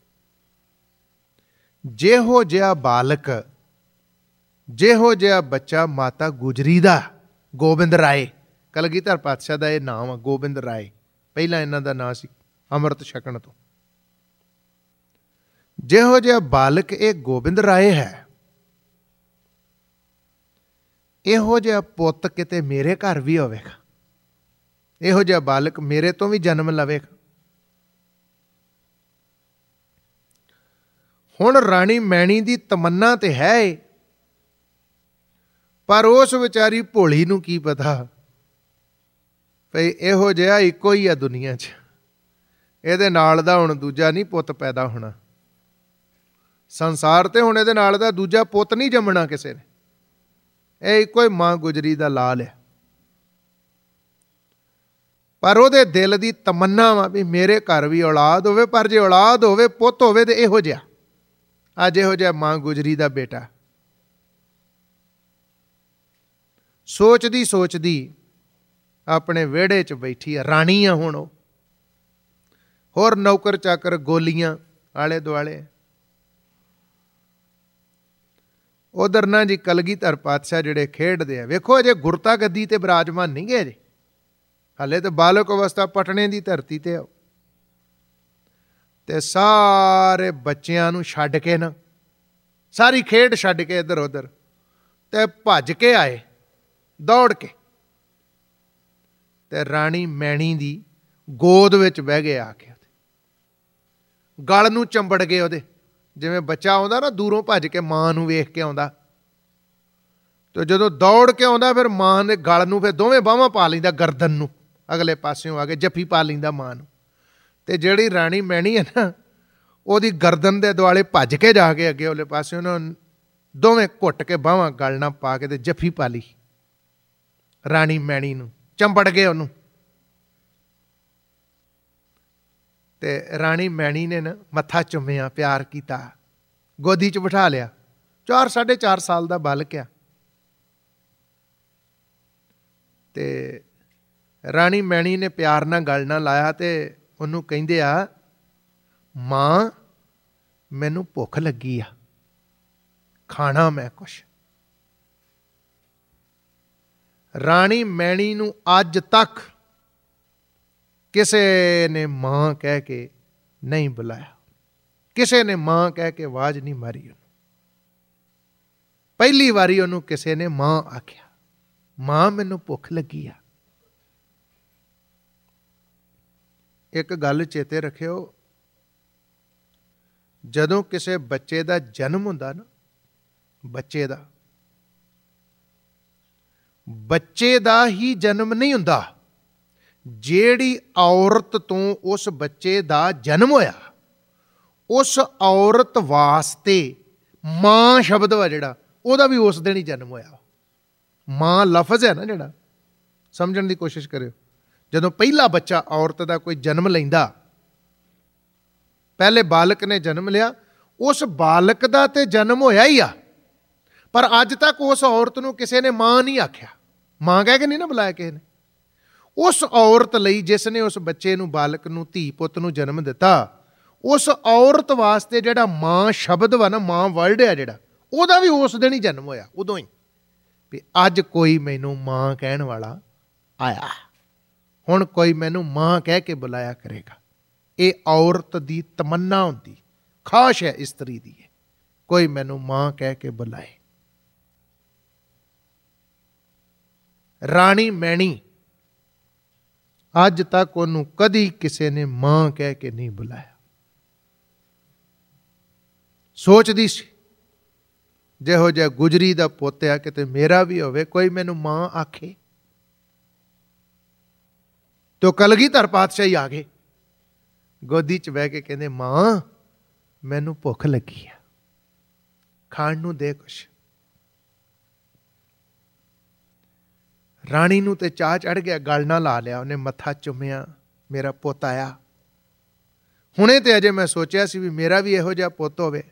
S1: ਜਿਹੋ ਜਿਹਾ ਬਾਲਕ, ਜਿਹੋ ਜਿਹਾ ਬੱਚਾ ਮਾਤਾ ਗੁਜਰੀ ਦਾ, ਗੋਬਿੰਦ ਰਾਏ, ਕਲਗੀਧਰ ਪਾਤਸ਼ਾਹ ਦਾ ਇਹ ਨਾਮ ਆ ਗੋਬਿੰਦ ਰਾਏ, ਪਹਿਲਾਂ ਇਹਨਾਂ ਦਾ ਨਾਂ ਸੀ ਅੰਮ੍ਰਿਤ ਛਕਣ ਤੋਂ। ਜਿਹੋ ਜਿਹਾ ਬਾਲਕ ਇਹ ਗੋਬਿੰਦ ਰਾਏ ਹੈ, ਇਹੋ ਜਿਹਾ ਪੁੱਤ ਕਿਤੇ ਮੇਰੇ ਘਰ ਵੀ ਹੋਵੇਗਾ, ਇਹੋ ਜਿਹਾ ਬਾਲਕ ਮੇਰੇ ਤੋਂ ਵੀ ਜਨਮ ਲਵੇਗਾ। ਹੁਣ ਰਾਣੀ ਮੈਣੀ ਦੀ ਤਮੰਨਾ ਤੇ ਹੈ, ਪਰ ਉਸ ਵਿਚਾਰੀ ਭੋਲੀ ਨੂੰ ਕੀ ਪਤਾ ਭਈ ਇਹੋ ਜਿਹਾ ਇੱਕੋ ਹੀ ਆ ਦੁਨੀਆ 'ਚ, ਇਹਦੇ ਨਾਲ ਦਾ ਹੁਣ ਦੂਜਾ ਨਹੀਂ ਪੁੱਤ ਪੈਦਾ ਹੋਣਾ ਸੰਸਾਰ ਤੇ। ਹੁਣ ਇਹਦੇ ਨਾਲ ਦਾ ਦੂਜਾ ਪੁੱਤ ਨਹੀਂ ਜੰਮਣਾ ਕਿਸੇ ਨੇ, ਇਹ ਇੱਕੋ ਹੀ ਮਾਂ ਗੁਜਰੀ ਦਾ ਲਾਲ ਹੈ। ਪਰ ਉਹਦੇ ਦਿਲ ਦੀ ਤਮੰਨਾ ਵਾ ਵੀ ਮੇਰੇ ਘਰ ਵੀ ਔਲਾਦ ਹੋਵੇ, ਪਰ ਜੇ ਔਲਾਦ ਹੋਵੇ, ਪੁੱਤ ਹੋਵੇ ਤੇ ਇਹੋ ਜਿਹਾ। ਅੱਜ ਇਹੋ ਜਿਹਾ ਮਾਂ ਗੁਜਰੀ ਦਾ ਬੇਟਾ। ਸੋਚਦੀ ਸੋਚਦੀ ਆਪਣੇ ਵਿਹੜੇ 'ਚ ਬੈਠੀ ਆ, ਰਾਣੀ ਆ ਹੁਣ ਉਹ। ਹੋਰ ਨੌਕਰ ਚਾਕਰ ਗੋਲੀਆਂ ਆਲੇ ਦੁਆਲੇ। ਉਧਰ ਨਾ ਜੀ ਕਲਗੀਧਰ ਪਾਤਸ਼ਾਹ ਜਿਹੜੇ ਖੇਡਦੇ ਆ, ਵੇਖੋ ਅਜੇ ਗੁਰਤਾ ਗੱਦੀ ਤੇ ਬਿਰਾਜਮਾਨ ਨਹੀਂ ਗਏ ਜੇ, ਹਾਲੇ ਤਾਂ ਬਾਲਕ ਅਵਸਥਾ, ਪਟਨੇ ਦੀ ਧਰਤੀ ਤੇ ਆਓ। ਤੇ ਸਾਰੇ ਬੱਚਿਆਂ ਨੂੰ ਛੱਡ ਕੇ ਨਾ, ਸਾਰੀ ਖੇਡ ਛੱਡ ਕੇ ਇੱਧਰ ਉੱਧਰ ਤੇ ਭੱਜ ਕੇ ਆਏ, ਦੌੜ ਕੇ, ਤੇ ਰਾਣੀ ਮੈਣੀ ਦੀ ਗੋਦ ਵਿੱਚ ਬਹਿ ਗਏ ਆ ਕੇ। ਗਲ ਨੂੰ ਚੰਬੜ ਗਏ ਉਹਦੇ, ਜਿਵੇਂ ਬੱਚਾ ਆਉਂਦਾ ਨਾ ਦੂਰੋਂ ਭੱਜ ਕੇ ਮਾਂ ਨੂੰ ਵੇਖ ਕੇ ਆਉਂਦਾ, ਤੇ ਜਦੋਂ ਦੌੜ ਕੇ ਆਉਂਦਾ ਫਿਰ ਮਾਂ ਦੇ ਗਲ ਨੂੰ, ਫਿਰ ਦੋਵੇਂ ਬਾਹਾਂ ਪਾ ਲੈਂਦਾ ਗਰਦਨ ਨੂੰ, ਅਗਲੇ ਪਾਸਿਓਂ ਆ ਕੇ ਜੱਫੀ ਪਾ ਲੈਂਦਾ ਮਾਂ ਨੂੰ। ਤੇ ਜਿਹੜੀ ਰਾਣੀ ਮੈਣੀ ਹੈ ਨਾ, ਉਹਦੀ ਗਰਦਨ ਦੇ ਦੁਆਲੇ ਭੱਜ ਕੇ ਜਾ ਕੇ ਅੱਗੇ ਉਹਲੇ ਪਾਸਿਓਂ ਨਾ ਦੋਵੇਂ ਘੁੱਟ ਕੇ ਬਾਹਾਂ ਗਲ ਨਾਲ ਪਾ ਕੇ ਤੇ ਜੱਫੀ ਪਾ ਲਈ ਰਾਣੀ ਮੈਣੀ ਨੂੰ, ਚੰਬੜ ਗਏ ਉਹਨੂੰ। ਤੇ ਰਾਣੀ ਮੈਣੀ ਨੇ ਨਾ ਮੱਥਾ ਚੁੰਮਿਆ, ਪਿਆਰ ਕੀਤਾ, ਗੋਦੀ 'ਚ ਬਿਠਾ ਲਿਆ। ਚਾਰ ਸਾਢੇ ਚਾਰ ਸਾਲ ਦਾ ਬਾਲਕ ਆ। ਤੇ ਰਾਣੀ ਮੈਣੀ ਨੇ ਪਿਆਰ ਨਾਲ ਗਲ ਨਾਲ ਲਾਇਆ ਤੇ ਉਹਨੂੰ ਕਹਿੰਦੇ ਆ, ਮਾਂ ਮੈਨੂੰ ਭੁੱਖ ਲੱਗੀ ਆ, ਖਾਣਾ ਮੈਂ ਕੁਛ। ਰਾਣੀ ਮੈਣੀ ਨੂੰ ਅੱਜ ਤੱਕ ਕਿਸੇ ਨੇ ਮਾਂ ਕਹਿ ਕੇ ਨਹੀਂ ਬੁਲਾਇਆ, ਕਿਸੇ ਨੇ ਮਾਂ ਕਹਿ ਕੇ ਆਵਾਜ਼ ਨਹੀਂ ਮਾਰੀ ਉਹਨੂੰ। ਪਹਿਲੀ ਵਾਰੀ ਉਹਨੂੰ ਕਿਸੇ ਨੇ ਮਾਂ ਆਖਿਆ, ਮਾਂ ਮੈਨੂੰ ਭੁੱਖ ਲੱਗੀ ਆ। ਇੱਕ ਗੱਲ ਚੇਤੇ ਰੱਖਿਓ, ਜਦੋਂ ਕਿਸੇ ਬੱਚੇ ਦਾ ਜਨਮ ਹੁੰਦਾ ਨਾ, ਬੱਚੇ ਦਾ ਬੱਚੇ ਦਾ ਹੀ ਜਨਮ ਨਹੀਂ ਹੁੰਦਾ, ਜਿਹੜੀ ਔਰਤ ਤੋਂ ਉਸ ਬੱਚੇ ਦਾ ਜਨਮ ਹੋਇਆ, ਉਸ ਔਰਤ ਵਾਸਤੇ ਮਾਂ ਸ਼ਬਦ ਵਾ ਜਿਹੜਾ, ਉਹਦਾ ਵੀ ਉਸ ਦਿਨ ਹੀ ਜਨਮ ਹੋਇਆ। ਮਾਂ ਲਫ਼ਜ਼ ਹੈ ਨਾ ਜਿਹੜਾ, ਸਮਝਣ ਦੀ ਕੋਸ਼ਿਸ਼ ਕਰਿਓ। ਜਦੋਂ ਪਹਿਲਾ ਬੱਚਾ ਔਰਤ ਦਾ ਕੋਈ ਜਨਮ ਲੈਂਦਾ, ਪਹਿਲੇ ਬਾਲਕ ਨੇ ਜਨਮ ਲਿਆ, ਉਸ ਬਾਲਕ ਦਾ ਤੇ ਜਨਮ ਹੋਇਆ ਹੀ ਆ, ਪਰ ਅੱਜ ਤੱਕ ਉਸ ਔਰਤ ਨੂੰ ਕਿਸੇ ਨੇ ਮਾਂ ਨਹੀਂ ਆਖਿਆ, ਮਾਂ ਕਹਿ ਕੇ ਨਹੀਂ ਨਾ ਬੁਲਾਇਆ ਕਿਸੇ ਨੇ। ਉਸ ਔਰਤ ਲਈ ਜਿਸ ਨੇ ਉਸ ਬੱਚੇ ਨੂੰ, ਬਾਲਕ ਨੂੰ, ਧੀ ਪੁੱਤ ਨੂੰ ਜਨਮ ਦਿੱਤਾ, ਉਸ ਔਰਤ ਵਾਸਤੇ ਜਿਹੜਾ ਮਾਂ ਸ਼ਬਦ ਵਾ ਨਾ, ਮਾਂ ਵਰਡ ਆ ਜਿਹੜਾ, ਉਹਦਾ ਵੀ ਉਸ ਦਿਨ ਹੀ ਜਨਮ ਹੋਇਆ, ਉਦੋਂ ਹੀ, ਵੀ ਅੱਜ ਕੋਈ ਮੈਨੂੰ ਮਾਂ ਕਹਿਣ ਵਾਲਾ ਆਇਆ, ਹੁਣ ਕੋਈ ਮੈਨੂੰ ਮਾਂ ਕਹਿ ਕੇ ਬੁਲਾਇਆ ਕਰੇਗਾ। ਇਹ ਔਰਤ ਦੀ ਤਮੰਨਾ ਹੁੰਦੀ, ਖਾਸ਼ ਹੈ ਇਸਤਰੀ ਦੀ, ਕੋਈ ਮੈਨੂੰ ਮਾਂ ਕਹਿ ਕੇ ਬੁਲਾਏ। ਰਾਣੀ ਮੈਣੀ ਅੱਜ ਤੱਕ ਉਹਨੂੰ ਕਦੀ ਕਿਸੇ ਨੇ ਮਾਂ ਕਹਿ ਕੇ ਨਹੀਂ ਬੁਲਾਇਆ। ਸੋਚਦੀ ਸੀ, ਜਿਹੋ ਜਿਹਾ ਗੁਜਰੀ ਦਾ ਪੁੱਤ ਆ, ਕਿਤੇ ਮੇਰਾ ਵੀ ਹੋਵੇ, ਕੋਈ ਮੈਨੂੰ ਮਾਂ ਆਖੇ। ਤੋ ਕਲਗੀਧਰ ਪਾਤਸ਼ਾਹੀ ਆ ਗਏ, ਗੋਦੀ 'ਚ ਬਹਿ ਕੇ ਕਹਿੰਦੇ, ਮਾਂ ਮੈਨੂੰ ਭੁੱਖ ਲੱਗੀ ਆ, ਖਾਣ ਨੂੰ ਦੇ ਕੁਛ। ਰਾਣੀ ਨੂੰ ਤੇ ਚਾਹ ਚੜ ਗਿਆ, ਗਲ ਨਾਲ ਲਾ ਲਿਆ ਉਹਨੇ, ਮੱਥਾ ਚੁੰਮਿਆ, ਮੇਰਾ ਪੁੱਤ ਆਇਆ। ਹੁਣੇ ਤੇ ਅਜੇ ਮੈਂ ਸੋਚਿਆ ਸੀ ਵੀ ਮੇਰਾ ਵੀ ਇਹੋ ਜਿਹਾ ਪੁੱਤ ਹੋਵੇ।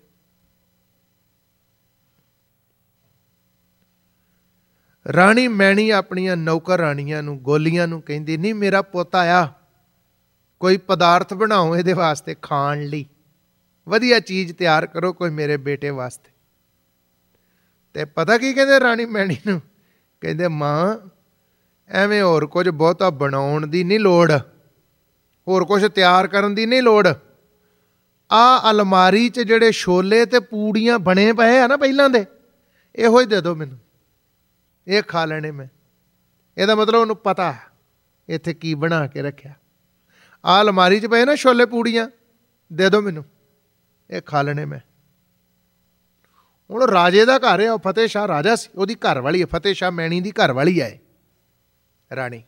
S1: ਰਾਣੀ ਮੈਣੀ ਆਪਣੀਆਂ ਨੌਕਰ ਰਾਣੀਆਂ ਨੂੰ, ਗੋਲੀਆਂ ਨੂੰ ਕਹਿੰਦੀ, ਨਹੀਂ ਮੇਰਾ ਪੁੱਤ ਆਇਆ, ਕੋਈ ਪਦਾਰਥ ਬਣਾਓ ਇਹਦੇ ਵਾਸਤੇ ਖਾਣ ਲਈ, ਵਧੀਆ ਚੀਜ਼ ਤਿਆਰ ਕਰੋ ਕੋਈ ਮੇਰੇ ਬੇਟੇ ਵਾਸਤੇ। ਤੇ ਪਤਾ ਕੀ ਕਹਿੰਦੇ ਰਾਣੀ ਮੈਣੀ ਨੂੰ? ਕਹਿੰਦੇ, ਮਾਂ ਐਵੇਂ ਹੋਰ ਕੁਝ ਬਹੁਤਾ ਬਣਾਉਣ ਦੀ ਨਹੀਂ ਲੋੜ, ਹੋਰ ਕੁਝ ਤਿਆਰ ਕਰਨ ਦੀ ਨਹੀਂ ਲੋੜ। ਆਹ ਅਲਮਾਰੀ 'ਚ ਜਿਹੜੇ ਛੋਲੇ ਤੇ ਪੂੜੀਆਂ ਬਣੇ ਪਏ ਆ ਨਾ ਪਹਿਲਾਂ ਦੇ, ਇਹੋ ਹੀ ਦੇ ਦਿਓ ਮੈਨੂੰ, ਇਹ ਖਾ ਲੈਣੇ ਮੈਂ। ਇਹਦਾ ਮਤਲਬ ਉਹਨੂੰ ਪਤਾ ਇੱਥੇ ਕੀ ਬਣਾ ਕੇ ਰੱਖਿਆ। ਆਹ ਅਲਮਾਰੀ 'ਚ ਪਏ ਨਾ ਛੋਲੇ ਪੂੜੀਆਂ, ਦੇ ਦਿਓ ਮੈਨੂੰ, ਇਹ ਖਾ ਲੈਣੇ ਮੈਂ। ਹੁਣ ਰਾਜੇ ਦਾ ਘਰ ਹੈ, ਉਹ ਫਤਿਹ ਸ਼ਾਹ ਰਾਜਾ ਸੀ, ਉਹਦੀ ਘਰ ਵਾਲੀ ਹੈ, ਫਤਿਹ ਸ਼ਾਹ ਮੈਣੀ ਦੀ ਘਰ ਵਾਲੀ ਹੈ ਰਾਣੀ।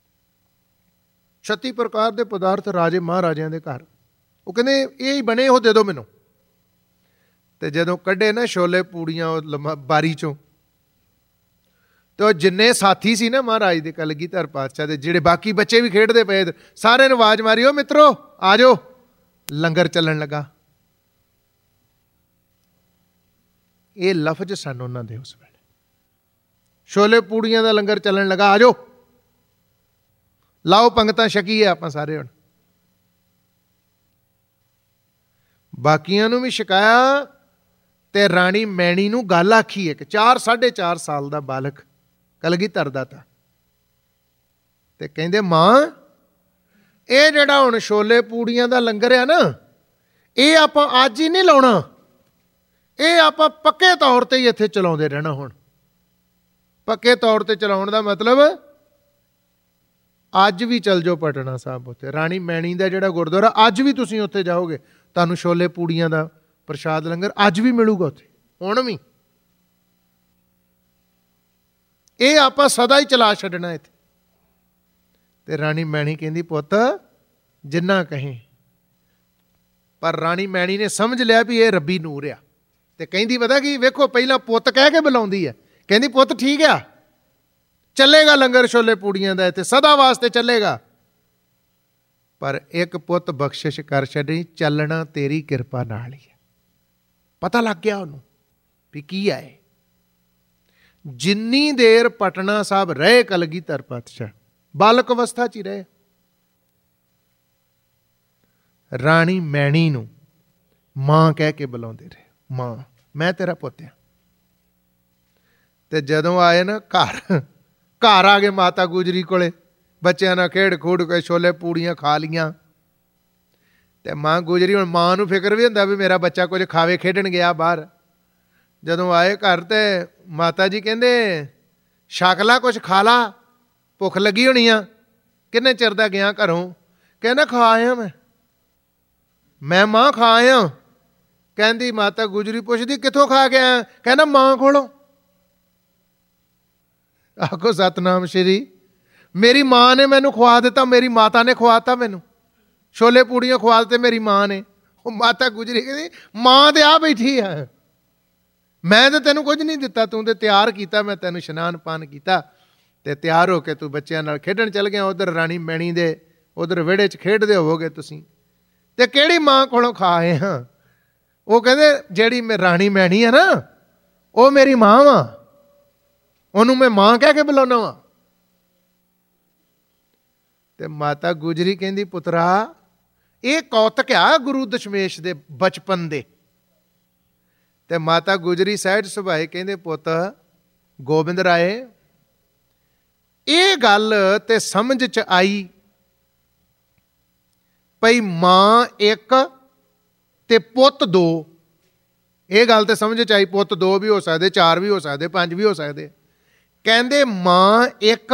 S1: ਛੱਤੀ ਪ੍ਰਕਾਰ ਦੇ ਪਦਾਰਥ ਰਾਜੇ ਮਹਾਰਾਜਿਆਂ ਦੇ ਘਰ, ਉਹ ਕਹਿੰਦੇ ਇਹ ਹੀ ਬਣੇ, ਉਹ ਦੇ ਦਿਓ ਮੈਨੂੰ। ਤੇ ਜਦੋਂ ਕੱਢੇ ਨਾ ਛੋਲੇ ਪੂੜੀਆਂ ਉਹ ਲੰਮਾ ਬਾਰੀ ਚੋਂ, ਤੇ ਉਹ ਜਿੰਨੇ ਸਾਥੀ ਸੀ ਨਾ ਮਹਾਰਾਜ ਦੇ ਕਲਗੀਧਰ ਪਾਤਸ਼ਾਹ ਦੇ, ਜਿਹੜੇ ਬਾਕੀ ਬੱਚੇ ਵੀ ਖੇਡਦੇ ਪਏ, ਸਾਰਿਆਂ ਨੂੰ ਆਵਾਜ਼ ਮਾਰੀ, ਉਹ ਮਿੱਤਰੋ ਆ ਜਾਓ, ਲੰਗਰ ਚੱਲਣ ਲੱਗਾ। ਇਹ ਲਫ਼ਜ਼ ਸਨ ਉਹਨਾਂ ਦੇ ਉਸ ਵੇਲੇ। ਛੋਲੇ ਪੂੜੀਆਂ ਦਾ ਲੰਗਰ ਚੱਲਣ ਲੱਗਾ, ਆ ਜਾਓ, ਲਾਓ ਪੰਗਤਾਂ, ਛਕੀਏ ਆਪਾਂ ਸਾਰੇ। ਹੁਣ ਬਾਕੀਆਂ ਨੂੰ ਵੀ ਛਕਾਇਆ ਤੇ ਰਾਣੀ ਮੈਣੀ ਨੂੰ ਗੱਲ ਆਖੀ। ਇੱਕ ਚਾਰ ਸਾਢੇ ਚਾਰ ਸਾਲ ਦਾ ਬਾਲਕ ਕਲਗੀਧਰ ਦਾ ਤਾ, ਤੇ ਕਹਿੰਦੇ ਮਾਂ, ਇਹ ਜਿਹੜਾ ਹੁਣ ਛੋਲੇ ਪੂੜੀਆਂ ਦਾ ਲੰਗਰ ਆ ਨਾ, ਇਹ ਆਪਾਂ ਅੱਜ ਹੀ ਨਹੀਂ ਲਾਉਣਾ, ਇਹ ਆਪਾਂ ਪੱਕੇ ਤੌਰ ਤੇ ਹੀ ਇੱਥੇ ਚਲਾਉਂਦੇ ਰਹਿਣਾ। ਹੁਣ ਪੱਕੇ ਤੌਰ ਤੇ ਚਲਾਉਣ ਦਾ ਮਤਲਬ ਅੱਜ ਵੀ ਚੱਲ ਜਾਓ ਪਟਨਾ ਸਾਹਿਬ, ਉੱਥੇ ਰਾਣੀ ਮੈਣੀ ਦਾ ਜਿਹੜਾ ਗੁਰਦੁਆਰਾ, ਅੱਜ ਵੀ ਤੁਸੀਂ ਉੱਥੇ ਜਾਓਗੇ, ਤੁਹਾਨੂੰ ਛੋਲੇ ਪੂੜੀਆਂ ਦਾ ਪ੍ਰਸ਼ਾਦ ਲੰਗਰ ਅੱਜ ਵੀ ਮਿਲੂਗਾ ਉੱਥੇ, ਹੁਣ ਵੀ। ਇਹ ਆਪਾਂ ਸਦਾ ਹੀ ਚਲਾ ਛੱਡਣਾ ਇੱਥੇ। ਤੇ ਰਾਣੀ ਮੈਣੀ ਕਹਿੰਦੀ ਪੁੱਤ ਜਿੰਨਾ ਕਹੇ। ਪਰ ਰਾਣੀ ਮੈਣੀ ਨੇ ਸਮਝ ਲਿਆ ਵੀ ਇਹ ਰੱਬੀ ਨੂਰ ਆ, ਤੇ ਕਹਿੰਦੀ ਪਤਾ ਕੀ, ਵੇਖੋ ਪਹਿਲਾਂ ਪੁੱਤ ਕਹਿ ਕੇ ਬੁਲਾਉਂਦੀ ਹੈ। ਕਹਿੰਦੀ ਪੁੱਤ ਠੀਕ ਆ, ਚੱਲੇਗਾ ਲੰਗਰ ਛੋਲੇ ਪੂੜੀਆਂ ਦਾ ਇੱਥੇ, ਸਦਾ ਵਾਸਤੇ ਚੱਲੇਗਾ, ਪਰ ਇੱਕ ਪੁੱਤ ਬਖਸ਼ਿਸ਼ ਕਰ ਛੱਡੀ, ਚੱਲਣਾ ਤੇਰੀ ਕਿਰਪਾ ਨਾਲ ਹੀ ਹੈ। ਪਤਾ ਲੱਗ ਗਿਆ ਉਹਨੂੰ ਵੀ ਕੀ ਆਏ। ਜਿੰਨੀ ਦੇਰ ਪਟਨਾ ਸਾਹਿਬ ਰਹੇ ਕਲਗੀਧਰ ਪਾਤਸ਼ਾਹ, ਬਾਲਕ ਅਵਸਥਾ 'ਚ ਹੀ ਰਹੇ, ਰਾਣੀ ਮੈਣੀ ਨੂੰ ਮਾਂ ਕਹਿ ਕੇ ਬੁਲਾਉਂਦੇ ਰਹੇ, ਮਾਂ ਮੈਂ ਤੇਰਾ ਪੁੱਤ ਹਾਂ। ਤੇ ਜਦੋਂ ਆਏ ਨਾ ਘਰ, ਘਰ ਆ ਗਏ ਮਾਤਾ ਗੁਜਰੀ ਕੋਲੇ, ਬੱਚਿਆਂ ਨਾਲ ਖੇਡ ਖੂਡ ਕੇ ਛੋਲੇ ਪੂੜੀਆਂ ਖਾ ਲੀਆਂ। ਤੇ ਮਾਂ ਗੁਜਰੀ, ਹੁਣ ਮਾਂ ਨੂੰ ਫਿਕਰ ਵੀ ਹੁੰਦਾ ਵੀ ਮੇਰਾ ਬੱਚਾ ਕੁਝ ਖਾਵੇ, ਖੇਡਣ ਗਿਆ ਬਾਹਰ। ਜਦੋਂ ਆਏ ਘਰ ਤੇ ਮਾਤਾ ਜੀ ਕਹਿੰਦੇ ਛਕ ਲਾ, ਕੁਛ ਖਾ ਲਾ, ਭੁੱਖ ਲੱਗੀ ਹੋਣੀ ਆ, ਕਿੰਨੇ ਚਿਰ ਦਾ ਗਿਆ ਘਰੋਂ। ਕਹਿੰਦਾ ਖਾ ਆਇਆ ਮੈਂ ਮੈਂ ਮਾਂ ਖਾ ਆਇਆ। ਕਹਿੰਦੀ ਮਾਤਾ ਗੁਜਰੀ ਪੁੱਛਦੀ ਕਿੱਥੋਂ ਖਾ ਕੇ ਆਇਆ? ਕਹਿੰਦਾ ਮਾਂ ਕੋਲੋਂ। ਆਖੋ ਸਤਨਾਮ ਸ਼੍ਰੀ, ਮੇਰੀ ਮਾਂ ਨੇ ਮੈਨੂੰ ਖਵਾ ਦਿੱਤਾ, ਮੇਰੀ ਮਾਤਾ ਨੇ ਖਵਾਤਾ ਮੈਨੂੰ, ਛੋਲੇ ਪੂੜੀਆਂ ਖਵਾ ਦਿੱਤੇ ਮੇਰੀ ਮਾਂ ਨੇ। ਉਹ ਮਾਤਾ ਗੁਜਰੀ ਕਹਿੰਦੀ ਮਾਂ ਤੇ ਆ ਬੈਠੀ ਆ, ਮੈਂ ਤਾਂ ਤੈਨੂੰ ਕੁਝ ਨਹੀਂ ਦਿੱਤਾ, ਤੂੰ ਤੇ ਤਿਆਰ ਕੀਤਾ, ਮੈਂ ਤੈਨੂੰ ਇਸ਼ਨਾਨ ਪਾਨ ਕੀਤਾ ਤੇ ਤਿਆਰ ਹੋ ਕੇ ਤੂੰ ਬੱਚਿਆਂ ਨਾਲ ਖੇਡਣ ਚੱਲ ਗਿਆ। ਉਧਰ ਰਾਣੀ ਮੈਣੀ ਦੇ ਉਧਰ ਵਿਹੜੇ 'ਚ ਖੇਡਦੇ ਹੋਵੋਗੇ ਤੁਸੀਂ, ਤੇ ਕਿਹੜੀ ਮਾਂ ਕੋਲੋਂ ਖਾ ਆਏ ਹਾਂ? ਉਹ ਕਹਿੰਦੇ ਜਿਹੜੀ ਮੈਂ ਰਾਣੀ ਮੈਣੀ ਆ ਨਾ, ਉਹ ਮੇਰੀ ਮਾਂ ਵਾ, ਉਹਨੂੰ ਮੈਂ ਮਾਂ ਕਹਿ ਕੇ ਬੁਲਾਉਣਾ ਵਾ। ਤੇ ਮਾਤਾ ਗੁਜਰੀ ਕਹਿੰਦੀ ਪੁੱਤਰਾ, ਇਹ ਕੌਤਕ ਆ ਗੁਰੂ ਦਸ਼ਮੇਸ਼ ਦੇ ਬਚਪਨ ਦੇ। ਤੇ ਮਾਤਾ ਗੁਜਰੀ ਸਹਿਜ ਸੁਭਾਏ ਕਹਿੰਦੇ ਪੁੱਤ ਗੋਬਿੰਦ ਰਾਏ, ਇਹ ਗੱਲ ਤੇ ਸਮਝ 'ਚ ਆਈ ਭਈ ਮਾਂ ਇੱਕ ਤੇ ਪੁੱਤ ਦੋ। ਇਹ ਗੱਲ ਤੇ ਸਮਝ 'ਚ ਆਈ, ਪੁੱਤ ਦੋ ਵੀ ਹੋ ਸਕਦੇ, ਚਾਰ ਵੀ ਹੋ ਸਕਦੇ, ਪੰਜ ਵੀ ਹੋ ਸਕਦੇ। ਕਹਿੰਦੇ ਮਾਂ ਇੱਕ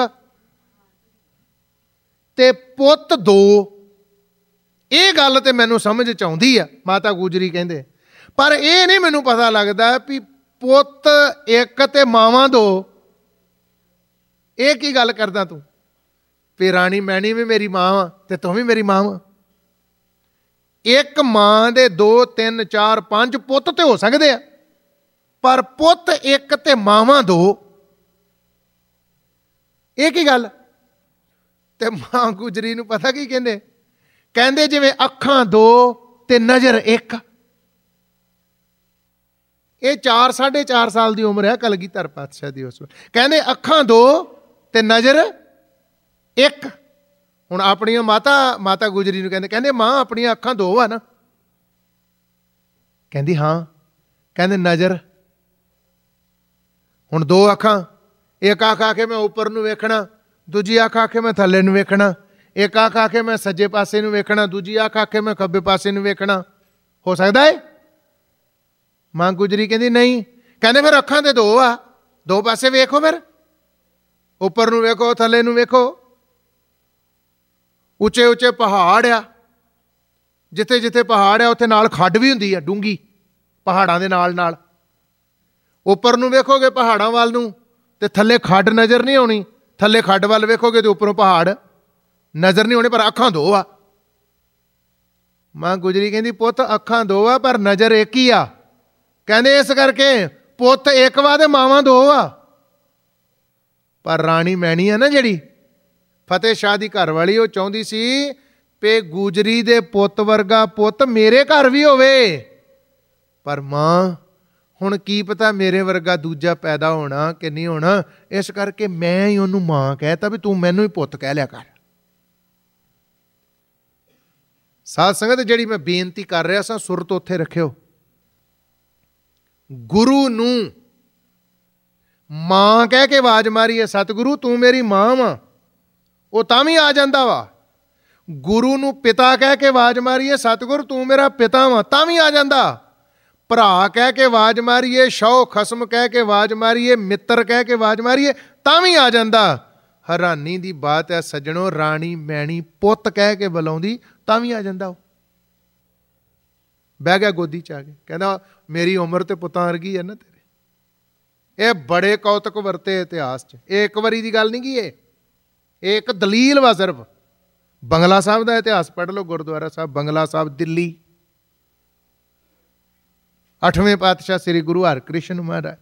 S1: ਤੇ ਪੁੱਤ ਦੋ, ਇਹ ਗੱਲ ਤੇ ਮੈਨੂੰ ਸਮਝ 'ਚ ਆਉਂਦੀ ਆ। ਮਾਤਾ ਗੁਜਰੀ ਕਹਿੰਦੇ ਪਰ ਇਹ ਨਹੀਂ ਮੈਨੂੰ ਪਤਾ ਲੱਗਦਾ ਵੀ ਪੁੱਤ ਇੱਕ ਤੇ ਮਾਵਾਂ ਦੋ, ਇਹ ਕੀ ਗੱਲ ਕਰਦਾ ਤੂੰ? ਵੀ ਰਾਣੀ ਮੈਣੀ ਵੀ ਮੇਰੀ ਮਾਂ ਵਾ ਤੇ ਤੂੰ ਵੀ ਮੇਰੀ ਮਾਂ ਵਾ। ਇੱਕ ਮਾਂ ਦੇ ਦੋ ਤਿੰਨ ਚਾਰ ਪੰਜ ਪੁੱਤ ਤੇ ਹੋ ਸਕਦੇ ਆ, ਪਰ ਪੁੱਤ ਇੱਕ ਤੇ ਮਾਵਾਂ ਦੋ, ਇਹ ਕੀ ਗੱਲ? ਤੇ ਮਾਂ ਗੁਜਰੀ ਨੂੰ ਪਤਾ ਕੀ ਕਹਿੰਦੇ? ਕਹਿੰਦੇ ਜਿਵੇਂ ਅੱਖਾਂ ਦੋ ਤੇ ਨਜ਼ਰ ਇੱਕ। ਇਹ ਚਾਰ ਸਾਢੇ ਚਾਰ ਸਾਲ ਦੀ ਉਮਰ ਹੈ ਕਲਗੀਧਰ ਪਾਤਸ਼ਾਹ ਦੀ ਉਸ ਵੇਲੇ। ਕਹਿੰਦੇ ਅੱਖਾਂ ਦੋ ਤੇ ਨਜ਼ਰ ਇੱਕ। ਹੁਣ ਆਪਣੀਆਂ ਮਾਤਾ ਮਾਤਾ ਗੁਜਰੀ ਨੂੰ ਕਹਿੰਦੇ ਕਹਿੰਦੇ ਮਾਂ ਆਪਣੀਆਂ ਅੱਖਾਂ ਦੋ ਆ ਨਾ? ਕਹਿੰਦੀ ਹਾਂ। ਕਹਿੰਦੇ ਨਜ਼ਰ? ਹੁਣ ਦੋ ਅੱਖਾਂ, ਇੱਕ ਅੱਖ ਆ ਕੇ ਮੈਂ ਉੱਪਰ ਨੂੰ ਵੇਖਣਾ, ਦੂਜੀ ਅੱਖ ਆ ਕੇ ਮੈਂ ਥੱਲੇ ਨੂੰ ਵੇਖਣਾ, ਇੱਕ ਅੱਖ ਆ ਕੇ ਮੈਂ ਸੱਜੇ ਪਾਸੇ ਨੂੰ ਵੇਖਣਾ, ਦੂਜੀ ਅੱਖ ਆ ਕੇ ਮੈਂ ਖੱਬੇ ਪਾਸੇ ਨੂੰ ਵੇਖਣਾ, ਹੋ ਸਕਦਾ ਹੈ? ਮਾਂ ਗੁਜਰੀ ਕਹਿੰਦੀ ਨਹੀਂ। ਕਹਿੰਦੇ ਫਿਰ ਅੱਖਾਂ ਤੇ ਦੋ ਆ, ਦੋ ਪਾਸੇ ਵੇਖੋ, ਫਿਰ ਉੱਪਰ ਨੂੰ ਵੇਖੋ, ਥੱਲੇ ਨੂੰ ਵੇਖੋ। ਉੱਚੇ ਉੱਚੇ ਪਹਾੜ ਆ, ਜਿੱਥੇ ਜਿੱਥੇ ਪਹਾੜ ਆ ਉੱਥੇ ਨਾਲ ਖੱਡ ਵੀ ਹੁੰਦੀ ਆ ਡੂੰਗੀ, ਪਹਾੜਾਂ ਦੇ ਨਾਲ ਨਾਲ। ਉੱਪਰ ਨੂੰ ਵੇਖੋਗੇ ਪਹਾੜਾਂ ਵੱਲ ਨੂੰ ਤੇ ਥੱਲੇ ਖੱਡ ਨਜ਼ਰ ਨਹੀਂ ਆਉਣੀ, ਥੱਲੇ ਖੱਡ ਵੱਲ ਵੇਖੋਗੇ ਤੇ ਉੱਪਰੋਂ ਪਹਾੜ ਨਜ਼ਰ ਨਹੀਂ ਆਉਣੇ, ਪਰ ਅੱਖਾਂ ਦੋ ਆ। ਮਾਂ ਗੁਜਰੀ ਕਹਿੰਦੀ ਪੁੱਤ ਅੱਖਾਂ ਦੋ ਆ ਪਰ ਨਜ਼ਰ ਇੱਕ ਹੀ ਆ। ਕਹਿੰਦੇ ਇਸ ਕਰਕੇ ਪੁੱਤ ਇੱਕ ਵਾ ਤੇ ਮਾਵਾਂ ਦੋ ਆ। पर राणी मैणी है ना जिहड़ी फतेह शाह दी घर वाली, वो चाहुंदी सी पे गुजरी दे पुੱਤ वर्गा पुੱਤ मेरे घर भी होवे, पर मां हुण की पता मेरे वर्गा दूजा पैदा होना कि नहीं होना, इस करके मैं ही उहनूं मां कहता भी तू मैनू ही पुੱਤ कह लिया कर। साध संगत जिहड़ी मैं बेनती कर रहा सां, सुरत उत्थे रखियो। गुरु नूं मां कह के आवाज मारी है, सतगुरु तू मेरी मां वा, वो तां भी आ जांदा वा। गुरु नूं पिता कह के आवाज मारी है, सतगुरु तू मेरा पिता वा, तां भी आ जांदा। भरा कह के आवाज मारीए, शौ खसम कह के आवाज मारीए, मित्र कह के आवाज मारीए, तां भी आ जांदा। हैरानी दी बात है सज्जणों, राणी मैणी पुੱਤ कह के बुलाउंदी तां भी आ जांदा। बह गया गोदी च आ गया, कहंदा मेरी उम्र ते पुत्तां वर्गी है ना तेरे। ये बड़े कौतक वरते इतिहास च, एक वारी दी गल नहीं गी, ये एक दलील वा सिर्फ। बंगला साहब का इतिहास पढ़ लो, गुरुद्वारा साहब बंगला साहब दिल्ली, अठवें पातशाह श्री गुरु हरकृष्ण महाराज।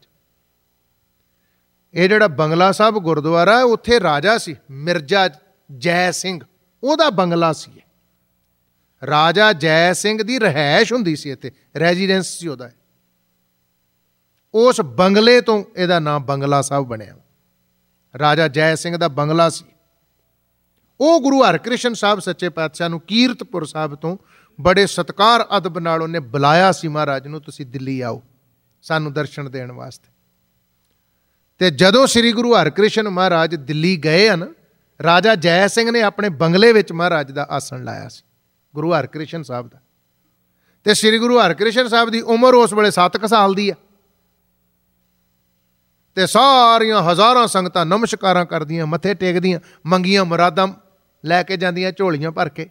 S1: ये जिहड़ा बंगला साहब गुरुद्वारा है, उत्थे राजा सी मिर्जा जय सिंह, उहदा बंगला सी। राजा जय सिंह दी रहायश हुंदी सी, इत्थे रेजीडेंस सी उहदा। उस बंगले तो इहदा नाम बंगला साहब बनिया। राजा जय सिंह दा बंगला सी। ਉਹ गुरु हरकृष्ण साहब सच्चे पातशाह ਨੂੰ ਕੀਰਤਪੁਰ ਸਾਹਿਬ ਤੋਂ बड़े सत्कार अदब नाल उन्हें बुलाया सी, महाराज नूं तुसीं दिल्ली आओ सानू दर्शन देण वास्ते। ते जदों श्री गुरु हरकृष्ण महाराज दिल्ली गए हैं, राजा जय सिंह ने अपने बंगले विच महाराज का आसन लाया सी, गुरु हरकृष्ण साहब का। ते श्री गुरु हरकृष्ण साहब की उम्र उस वेले सत्त क साल दी है। ते सारियां हज़ारां संगतां नमस्कारां करदियां, मत्थे टेकदियां, मंगियां मुरादां लैके जांदियां झोलियां भर के।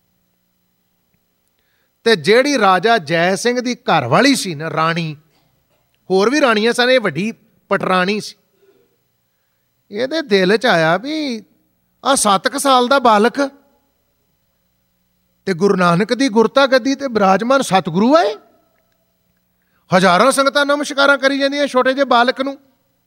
S1: ते जेड़ी राजा जय सिंह दी घर वाली सी ना राणी, होर भी राणियां सन, ये वड्डी पटराणी सी। ਇਹਦੇ दिल च आया भी आ सत्त क साल दा बालक ते गुरु नानक दी गुरता गद्दी ते विराजमान सतगुरु है। हज़ारां संगतां नमस्कारां करी जांदियां छोटे जे बालक नूं।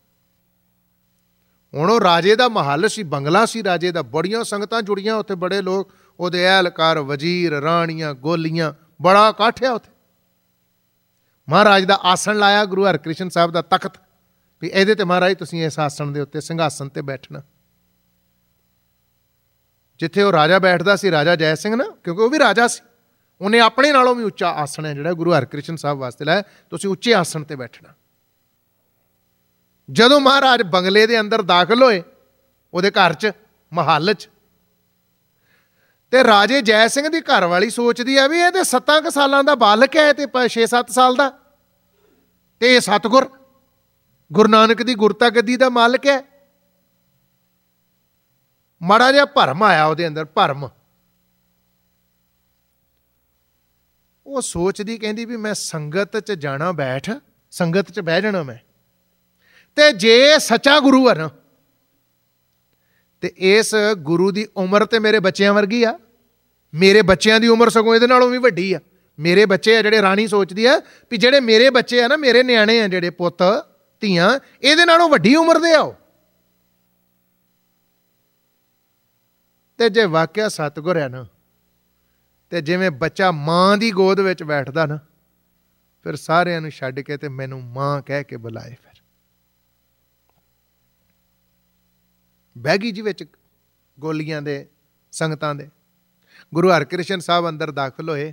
S1: हुण ਉਹ राजे दा महल सी, बंगला सी राजे दा, बड़ियां संगतां जुड़ियां उत्थे, बड़े लोग ਉਹਦੇ ਐਲਕਾਰ, वजीर, राणियां, गोलियां, बड़ा इकट्ठ है उत्थे। महाराज का आसन लाया गुरु हरकृष्ण साहब का तख्त भी ਇਹਦੇ ਤੇ महाराज तुसीं इस आसन के उत्ते ਸਿੰਘਾਸਨ ते बैठना। जिथे वो राजा बैठदा सी, राजा जय सिंह ना, क्योंकि वो भी राजा सी, उन्हें अपने नालों भी उच्चा आसन है जिहड़ा गुरु हरकृष्ण साहब वास्ते लाया, तुसीं उच्चे आसन ते बैठना। जदों महाराज बंगले दे अंदर दाखिल होए, ਉਹਦੇ घर च महल च, ते राजे जय सिंह दी घर वाली सोचदी है भी ये ते सत्तां क सालां दा बालक है ते छे सत्त साल दा, ते ये सतगुर गुरु नानक दी गुरता गद्दी दा मालक है। माड़ा जिहा भरम आया ਉਹਦੇ अंदर, भरम। ਉਹ सोचदी कहंदी भी मैं संगत च जाना, बैठ संगत च बह जाना मैं, ते जे सच्चा गुरु है ना ते इस गुरु की उम्र तो मेरे बच्चों वर्गी आ, मेरे बच्चों की उम्र सगों इहदे नालों भी वड्डी आ। मेरे बच्चे आ जिहड़े, राणी सोचदी है भी जिहड़े मेरे बच्चे आ ना, मेरे न्याणे आ जिहड़े पुत्त धीआं, इहदे नालों वड्डी उम्र दे आओ। ते जे वाकिया सतगुर है ना, ते जिवें बच्चा मां की गोद विच बैठदा ना, फिर सारिआं नूं छड्ड के ते मैनूं मां कह के बुलाए। फिर बहगी जी विच गोलियां दे, संगतां दे। गुरु हरकृष्ण साहब अंदर दाखिल होए।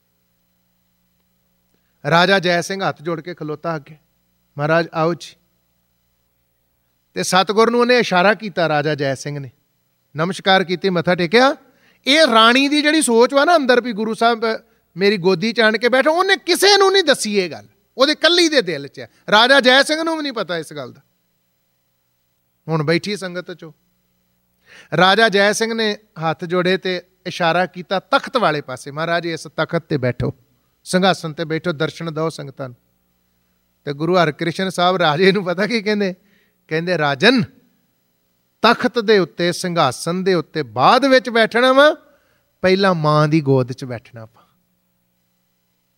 S1: राजा जय सिंह हथ जोड़ के खलोता अगे, महाराज आओ जी। ते सतगुर नूं उहने इशारा किया, राजा जय सिंह ने नमस्कार की, मत्था टेकिया। ये राणी की जिहड़ी सोच वा ना अंदर भी गुरु साहब मेरी गोदी च आण के बैठो, उन्हें किसी नूं नहीं दसी ये गल, उहदे कल्ली दे दिल च है। राजा जय सिंह नूं भी नहीं पता इस गल दा। हुण बैठी संगत चो, राजा जय सिंह ने हाथ जोड़े ते इशारा किया तख्त वाले पासे, महाराज इस तख्त ते बैठो, ਸਿੰਘਾਸਨ ते बैठो, दर्शन दो संगतां। ते गुरु हरकृष्ण साहब राजे नूं पता की कहंदे, कहंदे राजन तख्त दे उत्ते, ਸਿੰਘਾਸਨ दे उत्ते बाद विच बैठना वा, पहला मां दी गोद च बैठना पा।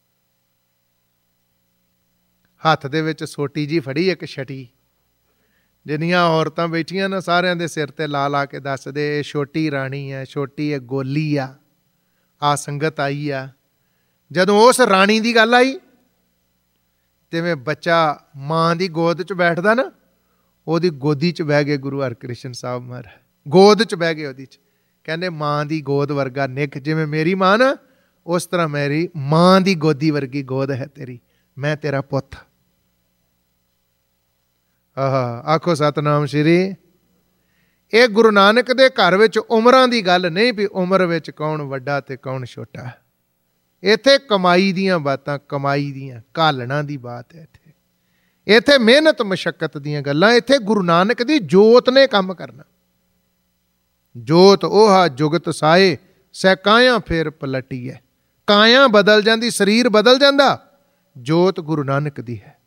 S1: हाथ दे विच सोटी जी फड़ी, एक छटी, ਜਿੰਨੀਆਂ ਔਰਤਾਂ ਬੈਠੀਆਂ ਨਾ ਸਾਰਿਆਂ ਦੇ ਸਿਰ ਤੇ ਲਾ ਲਾ ਕੇ ਦੱਸਦੇ ਇਹ ਛੋਟੀ ਰਾਣੀ ਹੈ, ਛੋਟੀ ਇਹ ਗੋਲੀ ਆ, ਆ ਸੰਗਤ ਆਈ ਆ। ਜਦੋਂ ਉਸ ਰਾਣੀ ਦੀ ਗੱਲ ਆਈ, ਜਿਵੇਂ ਬੱਚਾ ਮਾਂ ਦੀ ਗੋਦ 'ਚ ਬੈਠਦਾ ਨਾ, ਉਹਦੀ ਗੋਦੀ 'ਚ ਬਹਿ ਗਏ ਗੁਰੂ ਹਰਕ੍ਰਿਸ਼ਨ ਸਾਹਿਬ ਮਹਾਰਾਜ, ਗੋਦ 'ਚ ਬਹਿ ਗਏ ਉਹਦੀ 'ਚ। ਕਹਿੰਦੇ ਮਾਂ ਦੀ ਗੋਦ ਵਰਗਾ ਨਿੱਘ ਜਿਵੇਂ ਮੇਰੀ ਮਾਂ ਨਾ, ਉਸ ਤਰ੍ਹਾਂ ਮੇਰੀ ਮਾਂ ਦੀ ਗੋਦੀ ਵਰਗੀ ਗੋਦ ਹੈ ਤੇਰੀ, ਮੈਂ ਤੇਰਾ ਪੁੱਤ। ਆਹਾ, ਆਖੋ ਸਤਨਾਮ ਸ਼੍ਰੀ। ਇਹ ਗੁਰੂ ਨਾਨਕ ਦੇ ਘਰ ਵਿੱਚ ਉਮਰਾਂ ਦੀ ਗੱਲ ਨਹੀਂ ਵੀ ਉਮਰ ਵਿੱਚ ਕੌਣ ਵੱਡਾ ਤੇ ਕੌਣ ਛੋਟਾ। ਇੱਥੇ ਕਮਾਈ ਦੀਆਂ ਬਾਤਾਂ, ਕਮਾਈ ਦੀਆਂ ਘਾਲਣਾ ਦੀ ਬਾਤ ਹੈ। ਇੱਥੇ ਇੱਥੇ ਮਿਹਨਤ ਮਸ਼ੱਕਤ ਦੀਆਂ ਗੱਲਾਂ। ਇੱਥੇ ਗੁਰੂ ਨਾਨਕ ਦੀ ਜੋਤ ਨੇ ਕੰਮ ਕਰਨਾ। ਜੋਤ ਉਹਾ ਜੁਗਤ ਸਾਏ, ਸੈ ਕਾਇਆ ਫੇਰ ਪਲਟੀ ਹੈ। ਕਾਇਆ ਬਦਲ ਜਾਂਦੀ, ਸਰੀਰ ਬਦਲ ਜਾਂਦਾ, ਜੋਤ ਗੁਰੂ ਨਾਨਕ ਦੀ ਹੈ।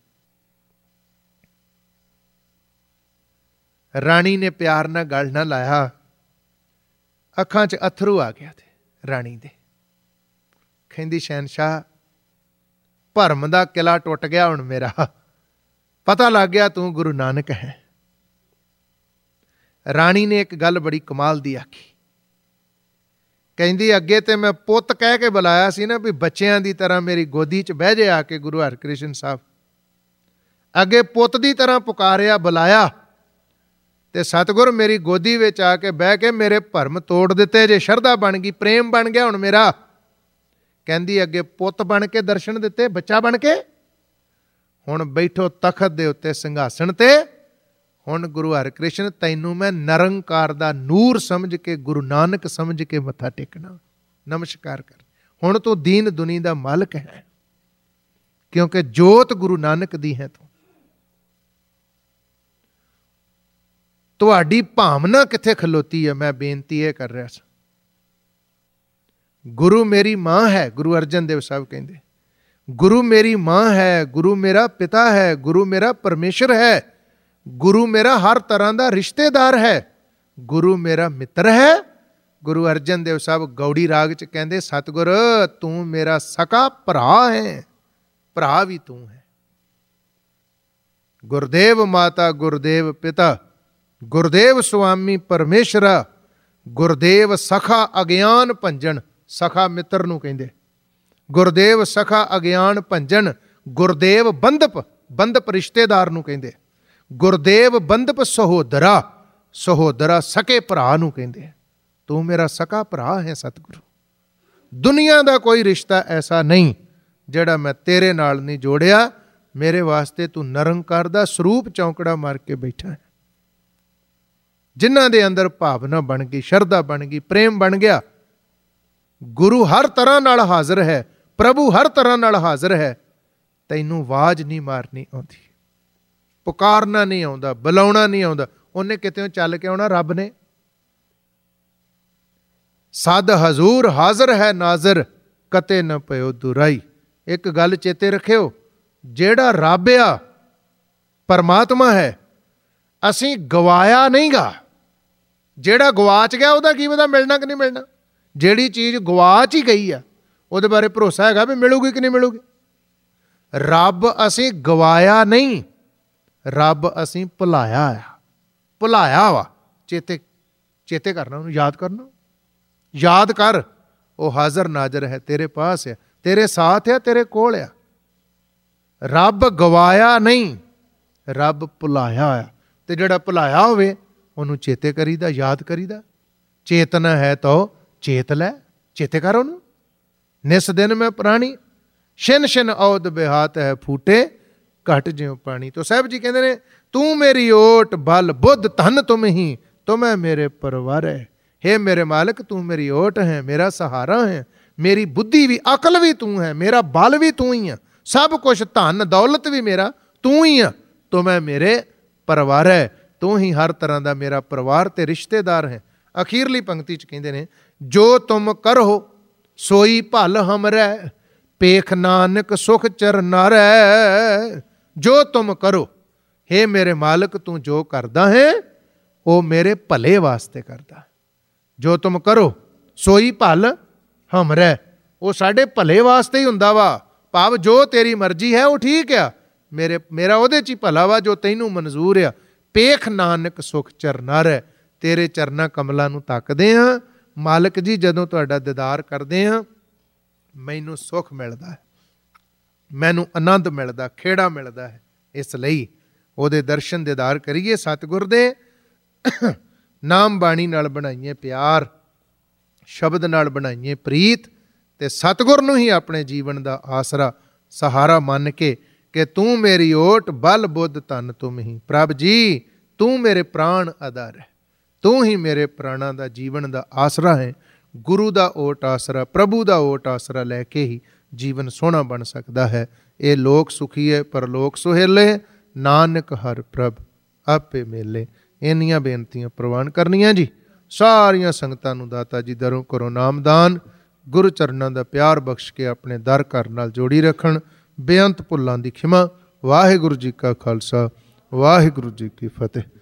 S1: ਰਾਣੀ ਨੇ ਪਿਆਰ ਨਾਲ ਗੱਲ ਨਾ ਲਾਇਆ, ਅੱਖਾਂ 'ਚ ਅਥਰੂ ਆ ਗਿਆ ਤੇ ਰਾਣੀ ਦੇ। ਕਹਿੰਦੀ ਸ਼ਹਿਨਸ਼ਾਹ, ਭਰਮ ਦਾ ਕਿਲਾ ਟੁੱਟ ਗਿਆ ਹੁਣ ਮੇਰਾ, ਪਤਾ ਲੱਗ ਗਿਆ ਤੂੰ ਗੁਰੂ ਨਾਨਕ ਹੈ। ਰਾਣੀ ਨੇ ਇੱਕ ਗੱਲ ਬੜੀ ਕਮਾਲ ਦੀ ਆਖੀ। ਕਹਿੰਦੀ ਅੱਗੇ ਤੇ ਮੈਂ ਪੁੱਤ ਕਹਿ ਕੇ ਬੁਲਾਇਆ ਸੀ ਨਾ, ਵੀ ਬੱਚਿਆਂ ਦੀ ਤਰ੍ਹਾਂ ਮੇਰੀ ਗੋਦੀ 'ਚ ਬਹਿ ਜੇ ਆ ਕੇ ਗੁਰੂ ਹਰਕ੍ਰਿਸ਼ਨ ਸਾਹਿਬ। ਅੱਗੇ ਪੁੱਤ ਦੀ ਤਰ੍ਹਾਂ ਪੁਕਾਰਿਆ, ਬੁਲਾਇਆ, ਤੇ ਸਤਿਗੁਰ ਮੇਰੀ ਗੋਦੀ ਵਿੱਚ ਆ ਕੇ ਬਹਿ ਕੇ ਮੇਰੇ ਭਰਮ ਤੋੜ ਦਿੱਤੇ ਜੇ। ਸ਼ਰਧਾ ਬਣ ਗਈ, ਪ੍ਰੇਮ ਬਣ ਗਿਆ ਹੁਣ ਮੇਰਾ। ਕਹਿੰਦੀ ਅੱਗੇ ਪੁੱਤ ਬਣ ਕੇ ਦਰਸ਼ਨ ਦਿੱਤੇ, ਬੱਚਾ ਬਣ ਕੇ। ਹੁਣ ਬੈਠੋ ਤਖਤ ਦੇ ਉੱਤੇ ਸਿੰਘਾਸਣ ਤੇ। ਹੁਣ ਗੁਰੂ ਹਰਕ੍ਰਿਸ਼ਨ ਤੈਨੂੰ ਮੈਂ ਨਿਰੰਕਾਰ ਦਾ ਨੂਰ ਸਮਝ ਕੇ, ਗੁਰੂ ਨਾਨਕ ਸਮਝ ਕੇ ਮੱਥਾ ਟੇਕਣਾ, ਨਮਸਕਾਰ ਕਰ। ਹੁਣ ਤੂੰ ਦੀਨ ਦੁਨੀ ਦਾ ਮਾਲਕ ਹੈ, ਕਿਉਂਕਿ ਜੋਤ ਗੁਰੂ ਨਾਨਕ ਦੀ ਹੈ ਤੂੰ। ਤੁਹਾਡੀ ਭਾਵਨਾ ਕਿੱਥੇ ਖਲੋਤੀ ਹੈ? ਮੈਂ ਬੇਨਤੀ ਇਹ ਕਰ ਰਿਹਾ ਸਾਂ। ਗੁਰੂ ਮੇਰੀ ਮਾਂ ਹੈ, ਗੁਰੂ ਅਰਜਨ ਦੇਵ ਸਾਹਿਬ ਕਹਿੰਦੇ, ਗੁਰੂ ਮੇਰੀ ਮਾਂ ਹੈ, ਗੁਰੂ ਮੇਰਾ ਪਿਤਾ ਹੈ, ਗੁਰੂ ਮੇਰਾ ਪਰਮੇਸ਼ਰ ਹੈ, ਗੁਰੂ ਮੇਰਾ ਹਰ ਤਰ੍ਹਾਂ ਦਾ ਰਿਸ਼ਤੇਦਾਰ ਹੈ, ਗੁਰੂ ਮੇਰਾ ਮਿੱਤਰ ਹੈ। ਗੁਰੂ ਅਰਜਨ ਦੇਵ ਸਾਹਿਬ ਗੌੜੀ ਰਾਗ 'ਚ ਕਹਿੰਦੇ, ਸਤਿਗੁਰ ਤੂੰ ਮੇਰਾ ਸਕਾ ਭਰਾ ਹੈ, ਭਰਾ ਵੀ ਤੂੰ ਹੈ। ਗੁਰਦੇਵ ਮਾਤਾ, ਗੁਰਦੇਵ ਪਿਤਾ, ਗੁਰਦੇਵ ਸੁਆਮੀ ਪਰਮੇਸ਼ਰਾ, ਗੁਰਦੇਵ ਸਖਾ ਅਗਿਆਨ ਭੰਜਨ। ਸਖਾ ਮਿੱਤਰ ਨੂੰ ਕਹਿੰਦੇ, ਗੁਰਦੇਵ ਸਖਾ ਅਗਿਆਨ ਭੰਜਨ। ਗੁਰਦੇਵ ਬੰਧਪ, ਬੰਧਪ ਰਿਸ਼ਤੇਦਾਰ ਨੂੰ ਕਹਿੰਦੇ। ਗੁਰਦੇਵ ਬੰਧਪ ਸਹੋਦਰਾ, ਸਹੋਦਰਾ ਸਕੇ ਭਰਾ ਨੂੰ ਕਹਿੰਦੇ। ਤੂੰ ਮੇਰਾ ਸਕਾ ਭਰਾ ਹੈ ਸਤਿਗੁਰੂ। ਦੁਨੀਆ ਦਾ ਕੋਈ ਰਿਸ਼ਤਾ ਐਸਾ ਨਹੀਂ ਜਿਹੜਾ ਮੈਂ ਤੇਰੇ ਨਾਲ ਨਹੀਂ ਜੋੜਿਆ। ਮੇਰੇ ਵਾਸਤੇ ਤੂੰ ਨਿਰੰਕਾਰ ਦਾ ਸਰੂਪ ਚੌਂਕੜਾ ਮਾਰ ਕੇ ਬੈਠਾ ਹੈ। ਜਿਨ੍ਹਾਂ ਦੇ ਅੰਦਰ ਭਾਵਨਾ ਬਣ ਗਈ, ਸ਼ਰਧਾ ਬਣ ਗਈ, ਪ੍ਰੇਮ ਬਣ ਗਿਆ। ਗੁਰੂ ਹਰ ਤਰ੍ਹਾਂ ਨਾਲ ਹਾਜ਼ਰ ਹੈ, ਪ੍ਰਭੂ ਹਰ ਤਰ੍ਹਾਂ ਨਾਲ ਹਾਜ਼ਰ ਹੈ। ਤੈਨੂੰ ਆਵਾਜ਼ ਨਹੀਂ ਮਾਰਨੀ ਆਉਂਦੀ, ਪੁਕਾਰਨਾ ਨਹੀਂ ਆਉਂਦਾ, ਬੁਲਾਉਣਾ ਨਹੀਂ ਆਉਂਦਾ। ਉਹਨੇ ਕਿਤੇ ਚੱਲ ਕੇ ਆਉਣਾ, ਰੱਬ ਨੇ। ਸਦ ਹਜ਼ੂਰ ਹਾਜ਼ਰ ਹੈ ਨਾਜ਼ਰ, ਕਤੇ ਨਾ ਪਇਓ ਦੁਰਾਈ। ਇੱਕ ਗੱਲ ਚੇਤੇ ਰੱਖਿਓ, ਜਿਹੜਾ ਰੱਬ ਆ, ਪਰਮਾਤਮਾ ਹੈ, ਅਸੀਂ ਗਵਾਇਆ ਨਹੀਂਗਾ। ਜਿਹੜਾ ਗਵਾਚ ਗਿਆ ਉਹਦਾ ਕੀ ਪਤਾ ਮਿਲਣਾ ਕਿ ਨਹੀਂ ਮਿਲਣਾ। ਜਿਹੜੀ ਚੀਜ਼ ਗਵਾਚ ਹੀ ਗਈ ਆ ਉਹਦੇ ਬਾਰੇ ਭਰੋਸਾ ਹੈਗਾ ਵੀ ਮਿਲੂਗੀ ਕਿ ਨਹੀਂ ਮਿਲੂਗੀ। ਰੱਬ ਅਸੀਂ ਗਵਾਇਆ ਨਹੀਂ, ਰੱਬ ਅਸੀਂ ਭੁਲਾਇਆ ਆ, ਭੁਲਾਇਆ ਵਾ। ਚੇਤੇ ਚੇਤੇ ਕਰਨਾ, ਉਹਨੂੰ ਯਾਦ ਕਰਨਾ। ਯਾਦ ਕਰ, ਉਹ ਹਾਜ਼ਰ ਨਾਜ਼ਰ ਹੈ, ਤੇਰੇ ਪਾਸ ਹੈ, ਤੇਰੇ ਸਾਥ ਹੈ, ਤੇਰੇ ਕੋਲ ਆ। ਰੱਬ ਗਵਾਇਆ ਨਹੀਂ, ਰੱਬ ਭੁਲਾਇਆ ਆ। ਤੇ ਜਿਹੜਾ ਭੁਲਾਇਆ ਹੋਵੇ ਉਹਨੂੰ ਚੇਤੇ ਕਰੀਦਾ, ਯਾਦ ਕਰੀਦਾ। ਚੇਤਨਾ ਹੈ ਤਾਂ ਚੇਤ ਲੈ, ਚੇਤੇ ਕਰ ਉਹਨੂੰ। ਨਿਸ ਦਿਨ ਮੈਂ ਪ੍ਰਾਣੀ, ਛਿਨ ਛਿਨ ਔਦ ਬਿਹਾਤ ਹੈ ਫੂਟੇ, ਘਟ ਜਿਉ ਪਾਣੀ। ਤੋ ਸਾਹਿਬ ਜੀ ਕਹਿੰਦੇ ਨੇ, ਤੂੰ ਮੇਰੀ ਓਟ ਬਲ ਬੁੱਧ ਧਨ ਤੁਮ ਹੀ, ਤੁਮੈ ਮੇਰੇ ਪਰਵਾਰ ਹੈ। ਹੇ ਮੇਰੇ ਮਾਲਕ, ਤੂੰ ਮੇਰੀ ਓਟ ਹੈ, ਮੇਰਾ ਸਹਾਰਾ ਹੈ, ਮੇਰੀ ਬੁੱਧੀ ਵੀ, ਅਕਲ ਵੀ ਤੂੰ ਹੈ, ਮੇਰਾ ਬਲ ਵੀ ਤੂੰ ਹੀ ਆ, ਸਭ ਕੁਛ ਧਨ ਦੌਲਤ ਵੀ ਮੇਰਾ ਤੂੰ ਹੀ ਆ। ਤੁਮੈ ਮੇਰੇ ਪਰਿਵਾਰ ਹੈ, ਤੂੰ ਹੀ ਹਰ ਤਰ੍ਹਾਂ ਦਾ ਮੇਰਾ ਪਰਿਵਾਰ ਤੇ ਰਿਸ਼ਤੇਦਾਰ ਹੈ। ਅਖੀਰਲੀ ਪੰਕਤੀ 'ਚ ਕਹਿੰਦੇ ਨੇ, ਜੋ ਤੁਮ ਕਰੋ ਸੋਈ ਭਲ ਹਮਰੈ, ਪੇਖ ਨਾਨਕ ਸੁਖ ਚਰਨਾਰੈ। ਜੋ ਤੁਮ ਕਰੋ, ਹੇ ਮੇਰੇ ਮਾਲਕ, ਤੂੰ ਜੋ ਕਰਦਾ ਹੈ ਉਹ ਮੇਰੇ ਭਲੇ ਵਾਸਤੇ ਕਰਦਾ। ਜੋ ਤੁਮ ਕਰੋ ਸੋਈ ਭਲ ਹਮਰੈ, ਉਹ ਸਾਡੇ ਭਲੇ ਵਾਸਤੇ ਹੀ ਹੁੰਦਾ ਵਾ। ਭਾਵ ਜੋ ਤੇਰੀ ਮਰਜ਼ੀ ਹੈ ਉਹ ਠੀਕ ਆ, ਮੇਰੇ ਮੇਰਾ ਉਹਦੇ 'ਚ ਹੀ ਭਲਾ ਵਾ ਜੋ ਤੈਨੂੰ ਮਨਜ਼ੂਰ ਆ। ਪੇਖ ਨਾਨਕ ਸੁਖ ਚਰਨਰ ਹੈ। ਤੇਰੇ ਚਰਨਾਂ ਕਮਲਾਂ ਨੂੰ ਤੱਕਦੇ ਹਾਂ ਮਾਲਕ ਜੀ, ਜਦੋਂ ਤੁਹਾਡਾ ਦੀਦਾਰ ਕਰਦੇ ਹਾਂ ਮੈਨੂੰ ਸੁੱਖ ਮਿਲਦਾ ਹੈ, ਮੈਨੂੰ ਆਨੰਦ ਮਿਲਦਾ, ਖੇੜਾ ਮਿਲਦਾ ਹੈ। ਇਸ ਲਈ ਉਹਦੇ ਦਰਸ਼ਨ ਦੀਦਾਰ ਕਰੀਏ, ਸਤਿਗੁਰ ਦੇ ਨਾਮ ਬਾਣੀ ਨਾਲ ਬਣਾਈਏ ਪਿਆਰ, ਸ਼ਬਦ ਨਾਲ ਬਣਾਈਏ ਪ੍ਰੀਤ, ਤੇ ਸਤਿਗੁਰ ਨੂੰ ਹੀ ਆਪਣੇ ਜੀਵਨ ਦਾ ਆਸਰਾ ਸਹਾਰਾ ਮੰਨ ਕੇ ਕਿ ਤੂੰ ਮੇਰੀ ਓਟ ਬਲ ਬੁੱਧ ਧਨ ਤੁਮ ਹੀ। ਪ੍ਰਭ ਜੀ ਤੂੰ ਮੇਰੇ ਪ੍ਰਾਣ ਆਧਾਰ ਹੈ, ਤੂੰ ਹੀ ਮੇਰੇ ਪ੍ਰਾਣਾਂ ਦਾ ਜੀਵਨ ਦਾ ਆਸਰਾ ਹੈ। ਗੁਰੂ ਦਾ ਓਟ ਆਸਰਾ, ਪ੍ਰਭੂ ਦਾ ਓਟ ਆਸਰਾ ਲੈ ਕੇ ਹੀ ਜੀਵਨ ਸੋਹਣਾ ਬਣ ਸਕਦਾ ਹੈ। ਇਹ ਲੋਕ ਸੁਖੀਏ ਪਰਲੋਕ ਸੁਹੇਲੇ, ਨਾਨਕ ਹਰ ਪ੍ਰਭ ਆਪੇ ਮੇਲੇ। ਇੰਨੀਆਂ ਬੇਨਤੀਆਂ ਪ੍ਰਵਾਨ ਕਰਨੀਆਂ ਜੀ। ਸਾਰੀਆਂ ਸੰਗਤਾਂ ਨੂੰ ਦਾਤਾ ਜੀ ਦਰੋਂ ਕਰੋ ਨਾਮਦਾਨ, ਗੁਰੂ ਚਰਨਾਂ ਦਾ ਪਿਆਰ ਬਖਸ਼ ਕੇ ਆਪਣੇ ਦਰ ਘਰ ਨਾਲ ਜੋੜੀ ਰੱਖਣ। ਬੇਅੰਤ ਭੁੱਲਾਂ ਦੀ ਖਿਮਾ। ਵਾਹਿਗੁਰੂ ਜੀ ਕਾ ਖਾਲਸਾ, ਵਾਹਿਗੁਰੂ ਜੀ ਕੀ ਫਤਿਹ।